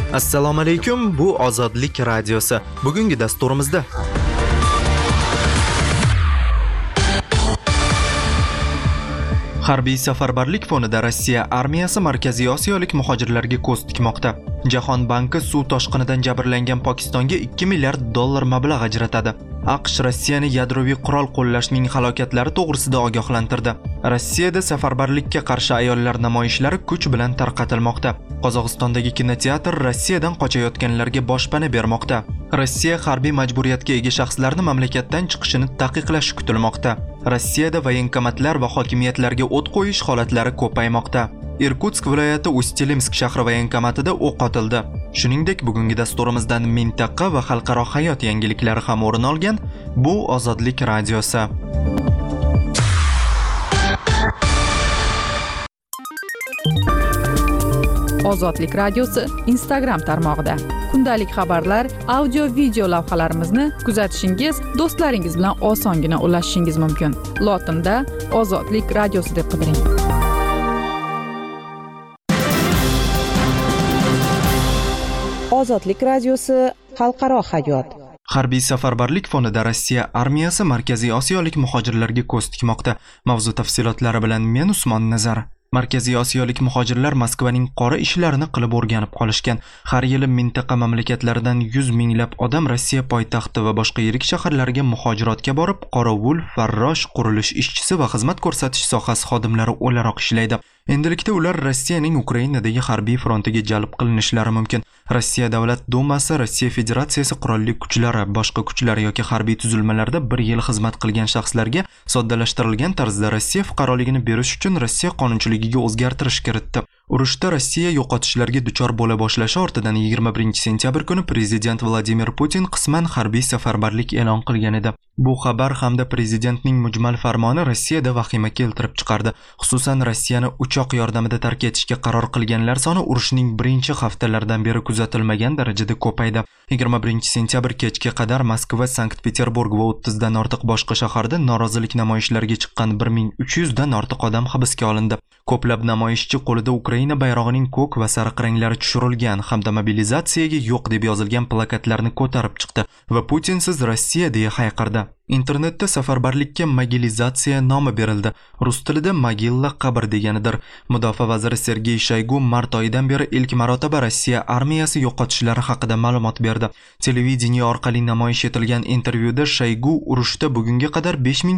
Assalomu alaykum, bu Ozodlik radiosi. Bugungi dasturimizda harbiy safarbarlik fonida Rossiya armiyasi Markaziy Osiyolik muhojirlarga ko'z tikmoqda. Jahon banki suv toshqinidan jabrlangan Pokistonga $2 milliard mablag' ajratadi. AQSh Rossiyani yadroviy qurol qo'llashning halokatlari to'g'risida ogohlantirdi. Rossiyada safarbarlikka qarshi ayollar namoyishlari kuch bilan tarqatilmoqda. Qozog'istondagi kinoteatr Rossiyadan qochayotganlarga boshpana bermoqda. Rossiya harbiy majburiyatga ega shaxslarni mamlakatdan chiqishini taqiqlashi kutilmoqda. Rossiyada voyenkomatlar va hokimiyatlarga o't qo'yish holatlari ko'paymoqda. Irkutsk viloyati Ust-Ilimsk shahri voyenkomatida o'q otildi. Shuningdek, bugungi dasturimizdan mintaqa va xalqaro hayot yangiliklari ham o'rin olgan. Bu Ozodlik radiosi. Ozodlik radiosi Instagram tarmog'ida. Kundalik xabarlar, audio, video lavhalarimizni kuzatishingiz, do'stlaringiz bilan osongina ulashishingiz mumkin. Lotinda Ozodlik radiosi deb qidiring. Ozodlik radiosi xalqaro hayot. Harbiy safarbarlik fonida Rossiya armiyasi Markaziy Osiyolik muhojirlarga ko'z tikmoqda. Mavzu tafsilotlari bilan men Usmon Nazar. Markaziy Osiyolik muhojirlar Moskvaning qora ishlarini qilib o'rganib qolishgan. Har yili mintaqa mamlakatlaridan 100 minglab odam Rossiya poytaxti va boshqa yirik shaharlarga muhojirotga borib, qorovul, farrosh, qurilish ishchisi va xizmat ko'rsatish sohasi xodimlari o'laroq ishlaydi. Endilikda ular Rossiyaning Ukrainadagi harbiy frontiga jalb qilinishlari mumkin. Rossiya Davlat Dumasi, Rossiya Federatsiyasi qurolli kuchlari, boshqa kuchlar yoki harbiy tuzilmalarda 1 yil xizmat qilgan shaxslarga soddalashtirilgan tarzda Rossiya fuqaroligini berish uchun Rossiya qonunchiligiga o'zgartirish kiritdi. Urushda Rossiya yo'qotishlarga duchor bo'la boshlashi ortidan 21-sentyabr kuni prezident Vladimir Putin qisman harbiy safarbarlik e'lon qilgan edi. Bu xabar hamda prezidentning mujmal farmoni Rossiyada vahima keltirib chiqardi. Xususan, Rossiyani uchoq yordamida tark etishga qaror qilganlar soni urushning birinchi haftalaridan beri kuzatilmagan darajada ko'paydi. 21-sentyabr kechga qadar Moskva, Sankt-Peterburg va 30 dan ortiq boshqa shaharda norozilik namoyishlariga chiqqan 1300 dan ortiq odam hibsga olindi. Ko'plab namoyishchi qo'lida Ukraina bayrog'ining ko'k va sariq ranglari tushirilgan hamda mobilizatsiyaga yo'q deb yozilgan plakatlarni ko'tarib chiqdi va Putinsiz Rossiya deya hayqirdi. Internetda safarbarlikka mobilizatsiya nomi berildi. Rus tilida mogilla qabr deganidir. Mudofaa vaziri Sergey Shoygu mart oyidan beri ilk marotaba Rossiya armiyasi yo'qotishlari haqida ma'lumot berdi. Televideniye orqali namoyish etilgan intervyuda Shoygu urushda bugunga qadar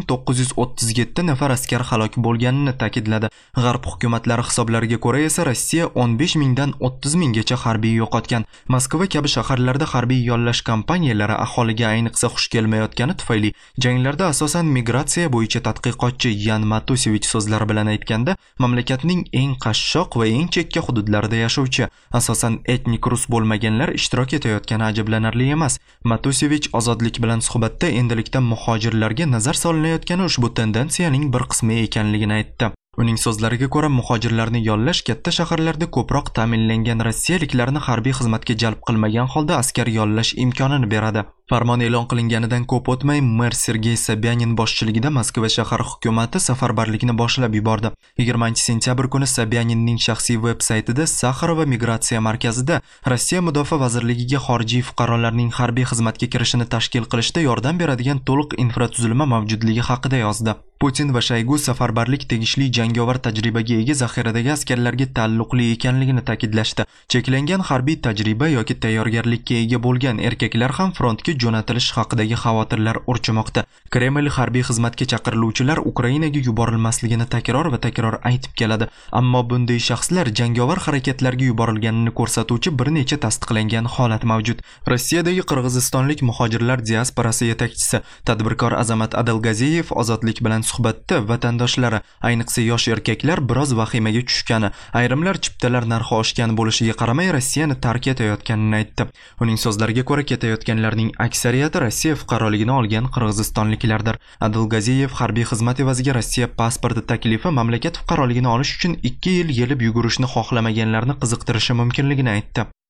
5937 nafar askar halok bo'lganini ta'kidladi. G'arb hukumatlari hisoblariga ko'ra esa Rossiya 15 mingdan 30 minggacha harbiy yo'qotgan. Moskva kabi shaharlarda harbiy yollash kampaniyalari aholiga ayniqsa xush kelmayotgani tufayli janglarda asosan migratsiya bo'yicha tadqiqotchi Yan Matusevich so'zlari bilan aytganda, mamlakatning eng qashshoq va eng chekka hududlarida yashovchi, asosan etnik rus bo'lmaganlar ishtirok etayotgani ajablanarli emas. Matusevich Ozodlik bilan suhbatda endilikda muhojirlarga nazar solinayotgani ushbu tendensiyaning bir qismi ekanligini aytdi. Uning so'zlariga ko'ra, muhojirlarni yollash katta shaharlarda ko'proq ta'minlangan rossiyaliklarni harbiy xizmatga jalb qilmagan holda askar yollash imkonini beradi. Farmon e'lon qilinganidan ko'p o'tmay mer Sergey Sobyanin boshchiligida Moskva shahar hukumati safarbarlikni boshlab yubordi. 20-sentyabr kuni Sobyaninning shaxsiy veb-saytida Saxarova migratsiya markazida Rossiya Mudofaa vazirligiga xorijiy fuqarolarning harbiy xizmatga kirishini tashkil qilishda yordam beradigan to'liq infratuzilma mavjudligi haqida yozdi. Putin va Shoygu safarbarlik tegishli jangovar tajribaga ega zaxiradagi askarlarga taalluqli ekanligini ta'kidlashdi. Cheklangan harbiy tajriba yoki tayyorgarlikka ega bo'lgan erkaklar ham frontga jo'natilish haqidagi xavotirlar urchimoqda. Kreml harbiy xizmatga chaqiriluvchilar Ukrainaga yuborilmasligini takror va takror aytib keladi. Ammo bunday shaxslar jangovar harakatlarga yuborilganini ko'rsatuvchi bir necha tasdiqlangan holat mavjud. Rossiyadagi qirg'izistonlik muhojirlar diasporasi yetakchisi tadbirkor Azamat Adalgaziyev Ozodlik bilan suhbatda vatandoshlari, ayniqsa yosh erkaklar biroz vahimaga tushgani, ayrimlar chiptalar narxi oshgan bo'lishiga qaramay Rossiyani tark etayotganini aytdi. Uning so'zlariga ko'ra, ketayotganlarning aksariyati Rossiya fuqaroligini olgan qirg'izistonliklardir. Adalgaziyev harbiy xizmat evaziga Rossiya pasporti taklifi mamlakat fuqaroligini olish uchun 2 yil yelib yugurishni xohlamaganlarni qiziqtirishi mumkinligini aytdi.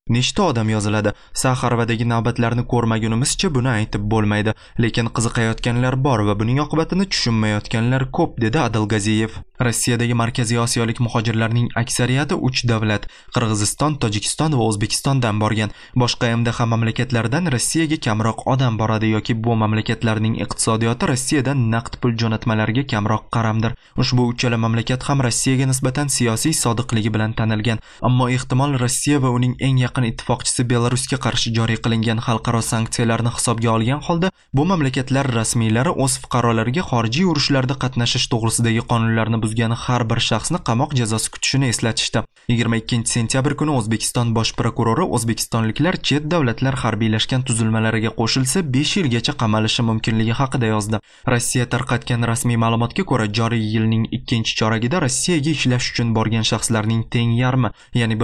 Nechta odam yoziladi? Saxarvadagi navbatlarni ko'rmagunimizcha buni aytib bo'lmaydi, lekin qiziqayotganlar bor va buning oqibatini tushunmayotganlar ko'p, dedi Adilgaziyev. Rossiyadagi Markaziy Osiyolik muhojirlarning aksariyati 3 davlat, Qirg'iziston, Tojikiston va O'zbekistondan borgan. Boshqa MDH mamlakatlardan Rossiyaga kamroq odam boradi yoki bu mamlakatlarning iqtisodiyoti Rossiyadan naqd pul jo'natmalariga kamroq qaramdir. Ushbu uchala mamlakat ham Rossiyaga nisbatan siyosiy sodiqligi bilan tanilgan, ammo ehtimol Rossiya va uning eng yaqin ittifoqchisi Belarusga qarshi joriy qilingan xalqaro sanksiyalarni hisobga olgan holda bu mamlakatlar rasmiylari o'z fuqarolariga xorijiy urushlarda qatnashish to'g'risidagi qonunlarni buzgan har bir shaxsni qamoq jazosi kutishini eslatishdi. 22-sentyabr kuni O'zbekiston bosh prokurori o'zbekistonliklar chet davlatlar harbiylashgan tuzilmalariga qo'shilsa 5 yilgacha qamalishi mumkinligi haqida yozdi. Rossiya tarqatgan rasmiy ma'lumotga ko'ra, joriy yilning 2-choragida Rossiyaga ishlash uchun borgan shaxslarning teng yarmi, ya'ni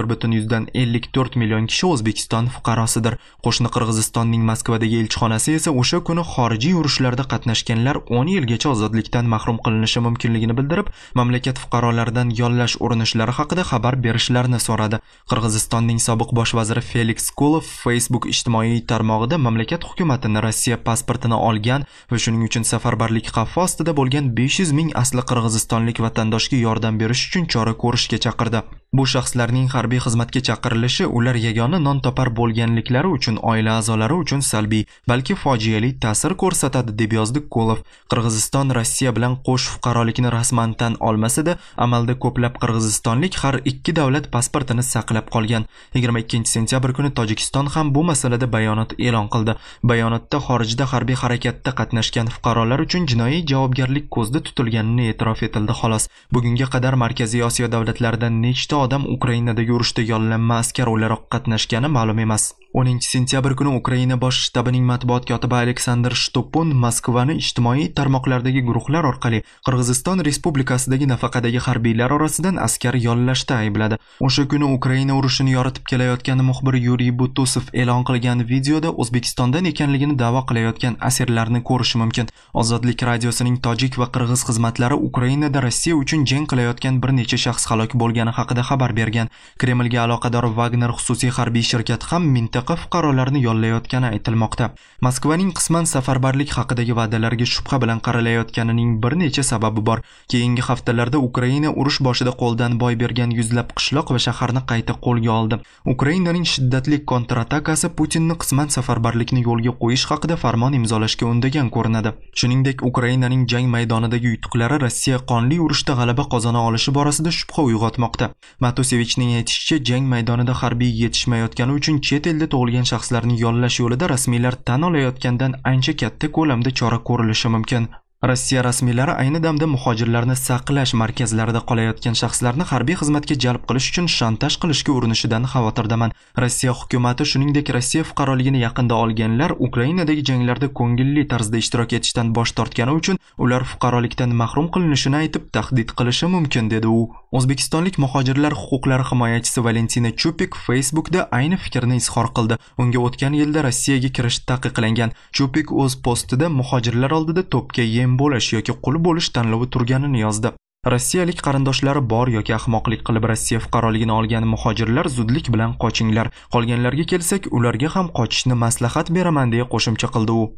1,54 million kishi O'zbekiston fuqarosidir. Qo'shni Qirg'izistonning Moskvadagi elchixonasi esa o'sha kuni xorijiy urushlarda qatnashganlar 10 yilgacha ozodlikdan mahrum qilinishi mumkinligini bildirib, mamlakat fuqarolaridan yollash urinishlari haqida xabar berishlarini so'radi. Qirg'izistonning sobiq bosh vaziri Felix Kulov Facebook ijtimoiy tarmog'ida mamlakat hukumatini Rossiya pasportini olgan va shuning uchun safarbarlik xavfi ostida bo'lgan 500 ming asli qirg'izistonlik vatandoshga yordam berish uchun chora ko'rishga chaqirdi. Bu shaxslarning harbiy xizmatga chaqirilishi ular yagona non topar bo'lganliklari uchun oila a'zolari uchun salbiy, balki fojiali ta'sir ko'rsatadi, deb yozdi Kulov. Qirg'iziston Rossiya bilan qo'sh fuqarolikni rasman tan olmasa-da, amalda ko'plab qirg'izistonlik har ikki davlat pasportini saqlab qolgan. 22-sentyabr kuni Tojikiston ham bu masalada bayonot e'lon qildi. Bayonotda xorijda harbiy harakatda qatnashgan fuqarolar uchun jinoiy javobgarlik ko'zda tutilganini e'tirof etildi xolos. Bugunga qadar Markaziy Osiyo davlatlaridan nechta odam Ukrainadagi urushda yollanma askar o'laroq qatnashgani ma'lum emas. 10-sentyabr kuni Ukraina bosh shtabining matbuot kotibi Aleksandr Shtupun Moskvani ijtimoiy tarmoqlardagi guruhlar orqali Qirg'iziston Respublikasidagi nafaqadagi harbiylar orasidan askar yollashda aybladi. O'sha kuni Ukraina urushini yoritib kelayotgan muxbir Yuriy Butusov e'lon qilgan videoda O'zbekistondan ekanligini da'vo qilayotgan asirlarni ko'rish mumkin. Ozodlik radiosining tojik va qirg'iz xizmatlari Ukrainada Rossiya uchun jang qilayotgan bir necha shaxs halok bo'lgani haqida xabar bergan. Kremlga aloqador Wagner xususiy harbiy shirkati ham mintaqa fuqarolarini yollayotgani aytilmoqda. Moskvaning qisman safarbarlik haqidagi va'dalarga shubha bilan qaralayotganining bir necha sababi bor. Keyingi haftalarda Ukraina urush boshida qo'ldan boy bergan yuzlab qishloq va shaharni qayta qo'lga oldi. Ukrainaning shiddatli kontratakasi Putinni qisman safarbarlikni yo'lga qo'yish haqida farmon imzolashga undagan ko'rinadi. Shuningdek, Ukrainaning jang maydonidagi yutuqlari Rossiya qonli urushda g'alaba qozona olishi borasida shubha uyg'otmoqda. Matusevichning aytishicha, jang maydonida harbiy yetishmayotgani uchun chet elda tug'ilgan shaxslarni yollash yo'lida rasmiylar tan olayotgandan ancha katta ko'lamda chora ko'rilishi mumkin. Rossiya rasmiylari ayni damda muhojirlarni saqlash markazlarida qolayotgan shaxslarni harbiy xizmatga jalb qilish uchun shantaj qilishga urinishidan xavotirdaman. Rossiya hukumatı shuningdek Rossiya fuqaroligini yaqinda olganlar Ukrainadagi janglarda ko'ngilli tarzda ishtirok etishdan bosh tortgani uchun ular fuqarolikdan mahrum qilinishini aytib tahdid qilishi mumkin, dedi u. O'zbekistonlik muhojirlar huquqlari himoyachisi Valentina Chupik Facebookda ayni fikrni izhor qildi. Unga o'tgan yilda Rossiyaga kirish taqiqlangan. Chupik o'z postida muhojirlar oldida to'pga yem bo'lish yoki qul bo'lish tanlovi turganini yozdi. Rossiyalik qarindoshlari bor yoki ahmoqlik qilib Rossiya fuqaroligini olgan muhojirlar zudlik bilan qochinglar. Qolganlarga kelsak, ularga ham qochishni maslahat beraman, deya qo'shimcha qildi u.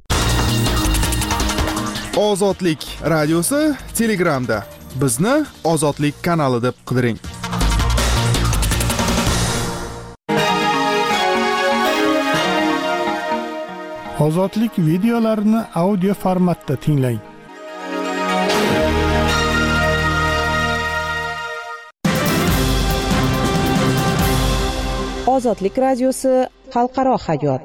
Ozodlik radiosi Telegramda. Bizni Ozodlik kanali deb qidiring. Ozodlik videolarini audio formatda tinglang. Ozodlik radiosi xalqaro hayot.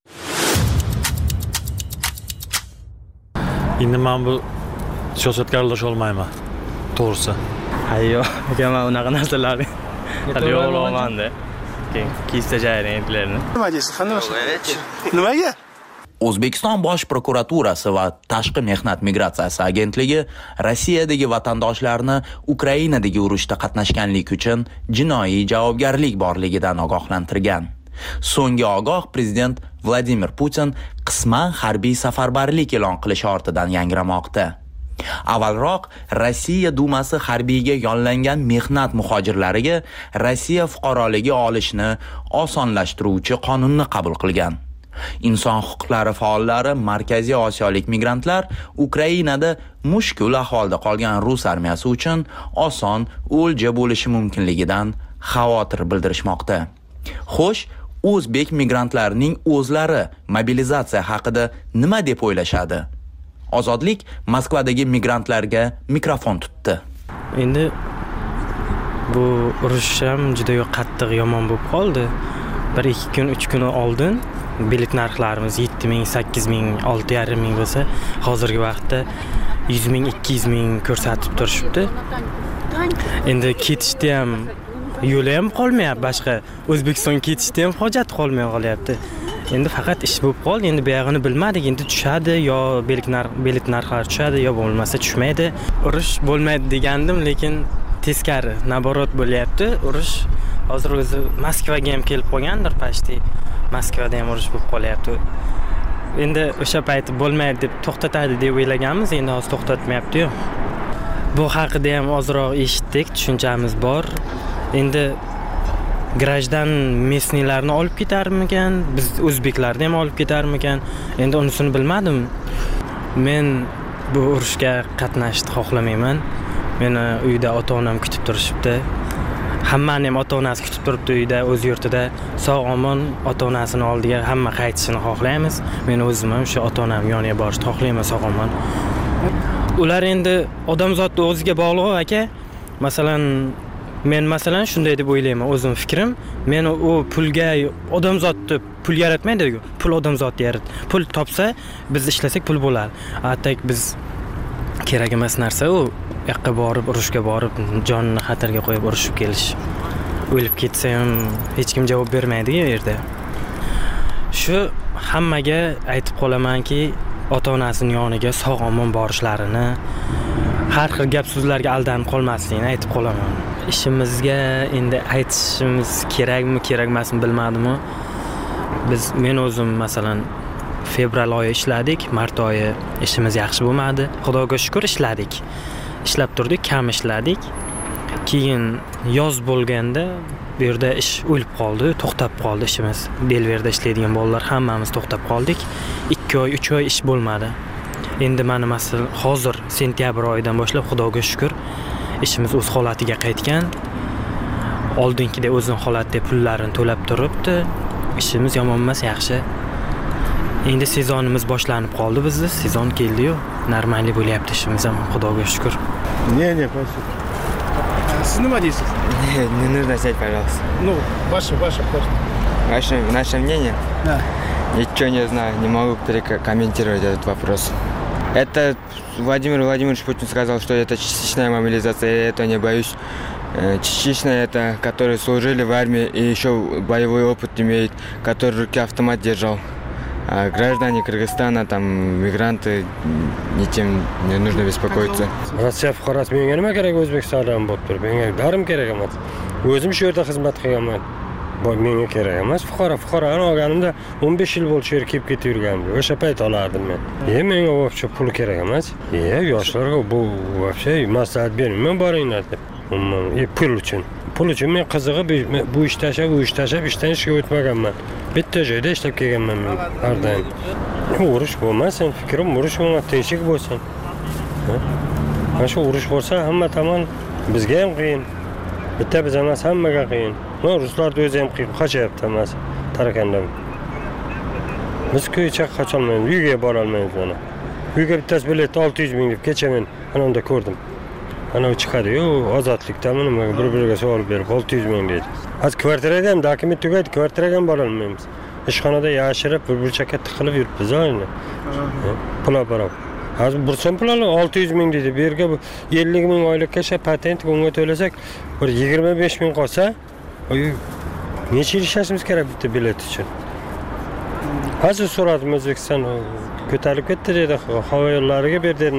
Endi men bu siyosatga aralasha olmayman. To'g'risi. Hayyo, men unaqa narsalarni hali yo'qlamanda. Kiysa jarayonlarni. Nima deysiz? Qanday? Nimaga? O'zbekiston Bosh prokuraturasi va Tashqi mehnat migratsiyasi agentligi Rossiyadagi vatandoshlarni Ukrainadagi urushda qatnashganlik uchun jinoiy javobgarlik borligidan ogohlantirgan. So'nggi ogoh prezident Vladimir Putin qisman harbiy safarbarlik e'lon qilishi ortidan yangramoqda. Avvalroq Rossiya Dumasi harbiyga yollangan mehnat muhojirlariga Rossiya fuqaroligi olishni osonlashtiruvchi qonunni qabul qilgan. Inson huquqlari faollari Markaziy Osiyolik migrantlar Ukrainada mushkul ahvolda qolgan rus armiyasi uchun oson o'lja bo'lishi mumkinligidan xavotir bildirishmoqda. Xo'sh, o'zbek migrantlarining o'zlari mobilizatsiya haqida nima deb o'ylashadi? Ozodlik Moskvadagi migrantlarga mikrofon tutdi. Endi bu urush ham juda qattiq yomon bo'lib qoldi. 1-2 kun, 3 kun oldin bilet narxlarimiz 7000, 8000, 6500 bo'lsa, hozirgi vaqtda 100,000, 200,000 ko'rsatib turishibdi. Endi ketishda ham yo'li ham qolmayapti, boshqa O'zbekistonga ketishda ham hojat qolmay qolyapti. Endi faqat ish bo'lib qoldi. Endi buyog'ini bilmadik. Endi tushadi yo bilet narxlari tushadi yo bo'lmasa tushmaydi. Urush bo'lmaydi degandim, lekin teskari, naborot bo'lyapti. Urush hozir o'zi Moskvaga ham kelib qolgandir, pashti. Moskvada ham urush bo'lib qolyapti. Endi o'sha payt bo'lmaydi deb to'xtatadi deb o'ylaganmiz, endi hozir to'xtatmayapti-yu. Bu haqida ham ozroq eshitdik, tushunchamiz bor. Endi grajdan mesnilarni olib ketarmikan, biz o'zbeklarni ham olib ketarmikan, endi unisini bilmadim. Men bu urushga qatnashishni xohlamayman. Meni uyda ota-onam kutib turishibdi. Hammani ham ota-onasi kutib turibdi uyda, o'z yurtida. Sog'-omon ota-onasini oldiga hamma qaytishini xohlaymiz. Men o'zim ham shu ota-onam yoniga borishni xohlayman, sog'-omon. Ular endi odamzodni o'ziga bog'liq aka. Masalan, men shunday deb o'ylayman, o'zim fikrim. Men u pulga odamzodni pul yaratmaydi-ku. Pul odamzodni yaratadi. Pul topsa, biz ishlasak pul bo'ladi. Atak biz kerak emas narsa u. Yoqqa borib, urushga borib, jonini xatarga qo'yib urushib kelish. O'lib ketsa ham hech kim javob bermaydi-ku u yerda. Shu hammaga aytib qolamanki, ota-onasining yoniga sog'-omon borishlarini, har xil gap so'zlarga aldanib qolmasligini aytib qolaman. Ishimizga endi aytishimiz kerakmi, kerak emasmi bilmadim-ku. Men o'zim masalan fevral oyi ishladik, mart oyi ishimiz yaxshi bo'lmadi. Xudoga shukr ishladik. Ishlab turdik, kam ishladik. Keyin yoz bo'lganda bu yerda ish o'lib qoldi, to'xtab qoldi ishimiz. Belverda ishlaydigan bolalar hammamiz to'xtab qoldik. 2 oy, 3 oy ish bo'lmadi. Endi mana masalan hozir sentyabr oyidan boshlab Xudoga shukr ishimiz o'z holatiga qaytgan. Oldingidek o'zining holatida pullarini to'lab turibdi. Ishimiz yomon emas, yaxshi. Endi sezonimiz boshlanib qoldi bizda. Sezon keldi-yu, normalniy bo'lyapti ishimiz ham, Xudoga shukr. Не, спасибо. Siz nima deysiz? Не нужно снять, пожалуйста. Ну, ваше. Наше мнение? Да. Ничего не знаю, не могу комментировать этот вопрос. Это Владимир Владимирович Путин сказал, что это частичная мобилизация, я этого не боюсь. Частичная это, которые служили в армии и еще боевой опыт имеют, который в руке автомат держал. А граждане Кыргызстана, там, мигранты, ничем не нужно беспокоиться. Rossiya fuqarosi menga nima kerak O'zbekistondan bo'lib turib? Menga darim kerak emas. O'zim shu yerda xizmat qilganman. Menga kerak emas. Fuqaroni olganimda 15 yil bo'ldi shu yerga kelib ketib yurgandim. O'sha payt olardim men. Menga vobshe pul kerak emas. Yoshlarga bu vobshe maslahat bermayman, boringlar deb. Pul uchun men qizig'i bu ish tashlab, ishdan ishga o'tmaganman. Bitta joyda ishlab kelganman men har doim. Urush bo'lmasin, fikrim urush bo'lmasin, tinchlik bo'lsin. Mana shu urush bo'lsa hamma tomon bizga ham qiyin. Bitta biz emas, hammaga qiyin. Ruslarning o'zi ham qiyin, qochyapti emas, tarakandan. Biz ko'ycha qocholmaymiz, uyga bora olmaymiz mana. Uyga bittasi bilet 600 ming deb kecha men ana unda ko'rdim. Ana chiqadi-yu, ozodlikdami nima bir-biriga savol berib 600 ming deydi. Hozir kvartiraga ham dokument tugaydi, kvartiraga ham bora olmaymiz. Ishxonada yashirib, bir burchakka tiqilib yuribmiz oyna. Pul olib. Hozir burcham pul 600 ming deydi. Bu yerga 50 ming oylikka patent unga to'lasak, bir 25 ming qolsa, necha yil ishlashimiz kerak bitta bilet uchun. Hozir so'radim O'zbekiston ko'tarilib ketdi dedi, havo yo'llariga berdim,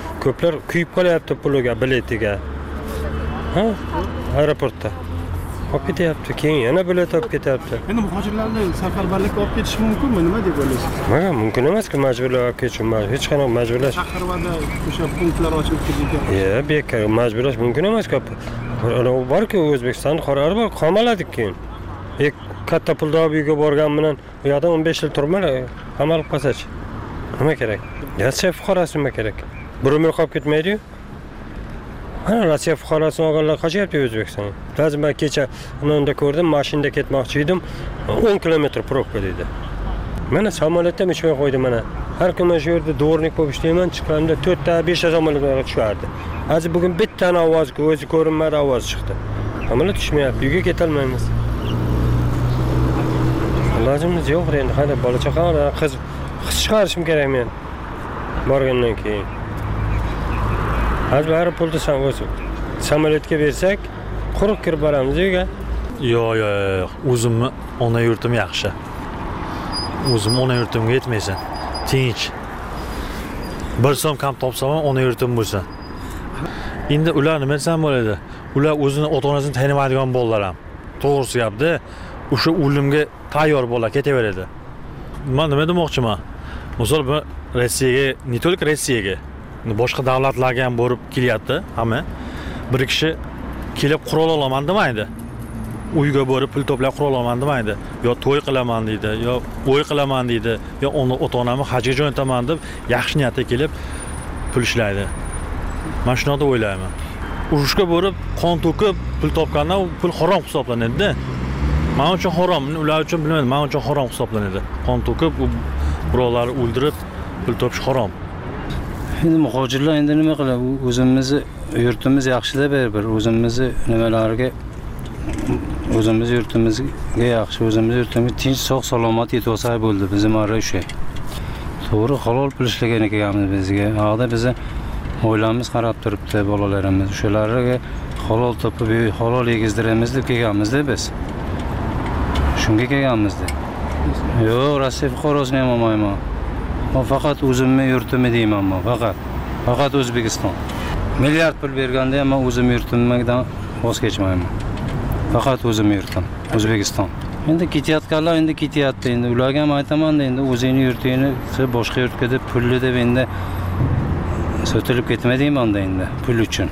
ko'plar kuyib qolyapti puliga, biletiga. Aeroportda. olib ketyapti, keyin yana bular olib ketyapti. Endi muhojirlarni safarbarlikka olib ketish mumkinmi? Nima deb o'ylaysiz? Mana mumkin emas-ku majburlab olib ketish, hech qanaqa majburlash. Chaqiruvda o'sha punktlar ochilib ketilgan. Bekor majburlash mumkin emas-ku. Bor-ku O'zbekiston qarori bor, qamaladik keyin. Katta pulda olib uyga borgan bilan u yerda 15 yil turmalar, qamalib qolsa-chi. Nima kerak? Rossiya fuqarosi nima kerak? Bir umr qolib ketmaydi-yu. Ana Rossiya fuqarosini olganlar qochyapti O'zbekistonga. Hozir men kecha unda ko'rdim, mashinada ketmoqchi edim, 10 kilometr probka dedi. Mana samolyotda uchmay qo'ydim mana. Har kuni shu yerda dvornik bo'lib ishlayman, chiqqanda 4 ta 5 ta samolyotlar tushardi. Hozir bugun bittani ovoz o'zi ko'rinmadi, ovoz chiqdi. Samolyot tushmayapti, uyga keta olmaymiz. Lozimimiz yo'q endi, qanday bola chaqalar, qiz chiqarishim kerak men. Borgandan keyin. Hozir bari pulni samolyotga bersak, quruq kirib boramiz uyga. Yo'q, o'zimni ona yurtim yaxshi. O'zim ona yurtimga yetmaysan. Tinch. Bir so'm kam topsam, ona yurtim bo'lsa. Endi ular nima desam bo'ladi? Ular o'zini ota-onasini tanimaydigan bolalar ham. To'g'risi gapda, o'sha o'limga tayyor bola ketaveradi. Men nima demoqchiman? Misol bu Rossiyaga, ne только Rossiyaga, boshqa davlatlarga ham borib kelyapti, hamma. Bir kishi kelib qurol olaman demaydi. Uyga borib pul to'plab qurol olaman demaydi. Yo to'y qilaman deydi, yo o'y qilaman deydi, yo ota-onamni hajga jo'nataman deb yaxshi niyatda kelib pul ishlaydi. Men shuni deb o'ylayman. Urushga borib qon to'kib pul topgandan pul harom hisoblanadi-da. Men uchun harom, ular uchun bilmayman, men uchun harom hisoblanadi. Qon to'kib birovlarni o'ldirib pul topish harom. Endi muhojirlar endi nima qiladi? O'zimizni yurtimiz yaxshi-da bir o'zimizni nimalarga o'zimiz yurtimizga yaxshi, o'zimiz yurtimizga tinch, sog' salomat yetib olsa bo'ldi. Bizim ara o'sha. To'g'ri, halol pul ishlagan ekanmiz bizga. Hozir bizni oilamiz qarab turibdi, bolalarimiz. O'shalarga halol topib, halol yegizdiramiz deb kelganmiz-da biz. Shunga kelganmiz-da. Yo'q, Rossiya fuqarosini ham olmayman. Men faqat o'zimni yurtimni deyman, faqat O'zbekiston. Milliard pul berganda ham men o'zim yurtimdan voz kechmayman. Faqat o'zim yurtim, O'zbekiston. Endi ketayotganlar endi ketyapti. Endi ularga ham aytaman-da, endi o'zingni yurtingni boshqa yurtga deb pulli deb endi sotilib ketma deyman-da endi pul uchun.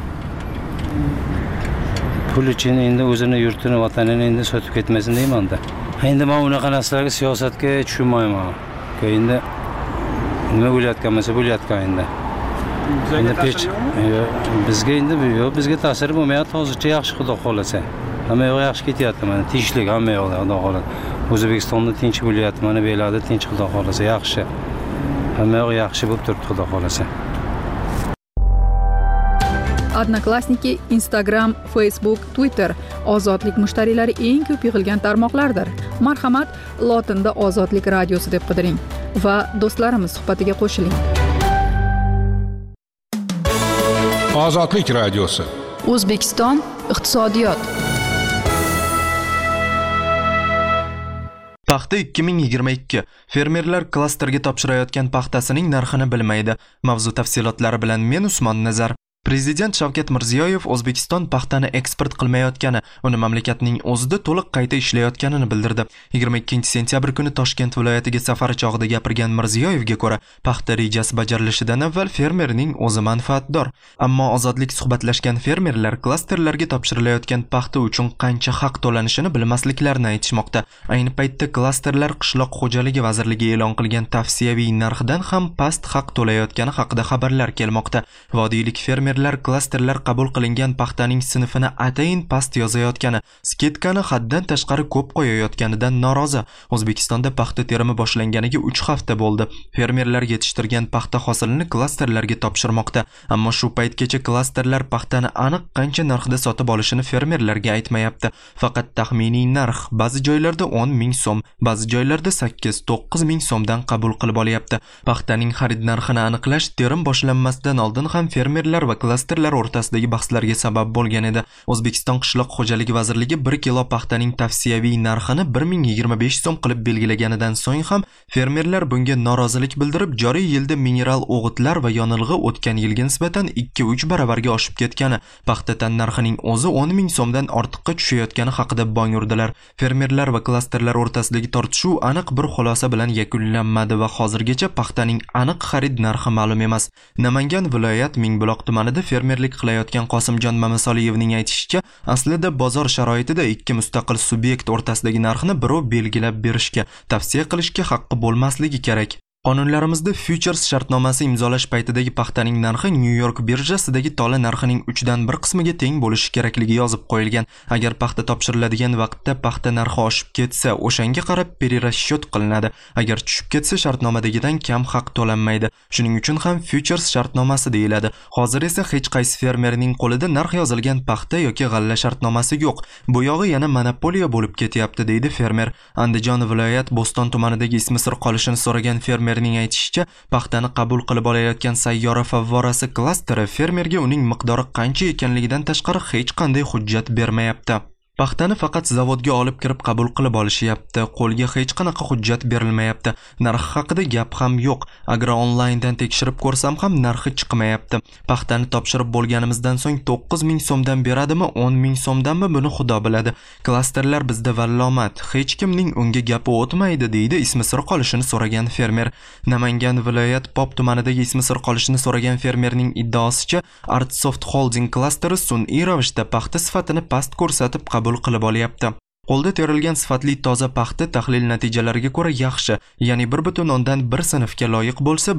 Pul uchun endi o'zini yurtini, vatanini endi sotib ketmasin deyman-da. Endi men unaqa narsalarga siyosatga tushunmayman. Endi nima bo'layotgan bo'lsa bo'layotgan endi. Bizga endi bizga ta'sir bo'lmayapti, hozircha yaxshi xudo xolasa. Hamma yoq yaxshi ketyapti mana, tinchlik hamma yoqda xudo xolasa. O'zbekistonda tinch bo'layapti, mana bu yerlarda tinch xudo xolasa, yaxshi. Hamma yoq yaxshi bo'lib turibdi xudo xolasa. Odnoklassniki, Instagram, Facebook, Twitter ozodlik mushtariylari eng ko'p yig'ilgan tarmoqlardir. Marhamat, lotinda Ozodlik radiosi deb qidiring va do'stlarimiz suhbatiga qo'shiling. Ozodlik radiosi. O'zbekiston iqtisodiyot. Paxta 2022. Fermerlar klasterga topshirayotgan paxtasining narxini bilmaydi. Mavzu tafsilotlari bilan men Usmon Nazar. Prezident Shavkat Mirziyoyev O'zbekiston paxtani eksport qilmayotgani, uni mamlakatning o'zida to'liq qayta ishlayotganini bildirdi. 22-sentyabr kuni Toshkent viloyatiga safari chog'ida gapirgan Mirziyoyevga ko'ra, paxta rejasi bajarilishidan avval fermerning o'zi manfaatdor. Ammo ozodlik suhbatlashgan fermerlar klasterlarga topshirilayotgan paxta uchun qancha haq to'lanishini bilmasliklarini aytishmoqda. Ayni paytda klasterlar Qishloq xo'jaligi vazirligi e'lon qilgan tavsiyaviy narxdan ham past haq to'layotgani haqida xabarlar kelmoqda. Vodiylik fermerlar klasterlar qabul qilingan paxtaning sinfini atayin past yozayotgani, sketkani haddan tashqari ko'p qo'yayotganidan norozi. O'zbekistonda paxta terimi boshlanganiga 3 hafta bo'ldi. Fermerlar yetishtirgan paxta hosilini klasterlarga topshirmoqda. Ammo shu paytgacha klasterlar paxtani aniq qancha narxda sotib olishini fermerlarga aytmayapti. Faqat taxminiy narx ba'zi joylarda 10 ming so'm, ba'zi joylarda 8-9 ming so'mdan qabul qilib olyapti. Paxtaning xarid narxini aniqlash terim boshlanmasdan oldin ham fermerlar va klasterlar o'rtasidagi bahslarga sabab bo'lgan edi. O'zbekiston Qishloq xo'jaligi vazirligi 1 kilo paxtaning tavsiyaviy narxini 1025 so'm qilib belgilaganidan so'ng ham fermerlar bunga norozilik bildirib, joriy yilda mineral o'g'itlar va yonilg'i o'tgan yilga nisbatan 2-3 baravarga oshib ketgani, paxta tan narxining o'zi 10 ming so'mdan ortiqqa tushayotgani haqida bong urdilar. Fermerlar va klasterlar o'rtasidagi tortishuv aniq bir xulosa bilan yakunlanmadi va hozirgacha paxtaning aniq xarid narxi ma'lum emas. Namangan viloyat Mingbuloq tumanida fermerlik qilayotgan Qosimjon Mamasoliyevning aytishicha, aslida bozor sharoitida ikki mustaqil subyekt o'rtasidagi narxni birov belgilab berishga, tavsiya qilishga haqqi bo'lmasligi kerak. Qonunlarimizda futures shartnomasi imzolash paytidagi paxtaning narxi New York birjasidagi tola narxining 3dan 1 qismiga teng bo'lishi kerakligi yozib qo'yilgan. Agar paxta topshiriladigan vaqtda paxta narxi oshib ketsa, o'shanga qarab перерасчет qilinadi. Agar tushib ketsa, shartnomadagidan kam haq to'lanmaydi. Shuning uchun ham futures shartnomasi deyiladi. Hozir esa hech qaysi fermerning qo'lida narx yozilgan paxta yoki g'alla shartnomasi yo'q. Bu yog'i yana monopoliya bo'lib ketyapti, deydi fermer. Andijon viloyat Bo'ston tumanidagi ismi sir qolishini so'ragan fermerning aytishicha, paxtani qabul qilib olayotgan sayyora favvorasi klasteri fermerga uning miqdori qancha ekanligidan tashqari hech qanday hujjat bermayapti. Paxtani faqat zavodga olib kirib qabul qilib olishyapti. Qo'lga hech qanaqa hujjat berilmayapti. Narxi haqida gap ham yo'q. Agro onlayndan tekshirib ko'rsam ham narxi chiqmayapti. Paxtani topshirib bo'lganimizdan so'ng 9 ming so'mdan beradimi, 10 ming so'mdanmi, buni Xudo biladi. Klasterlar bizda vallomat. Hech kimning unga gapi o'tmaydi, deydi ismi sir qolishini so'ragan fermer. Namangan viloyat Pop tumanidagi ismi sir qolishini so'ragan fermerning iddaosicha, Artsoft Holding klasteri sun'iy ravishda paxta sifatini past ko'rsatib qabul qilib olyapti. Qo'lda terilgan sifatli toza paxta tahlil natijalariga ko'ra yaxshi, ya'ni 1.1 sinfga loyiq bo'lsa,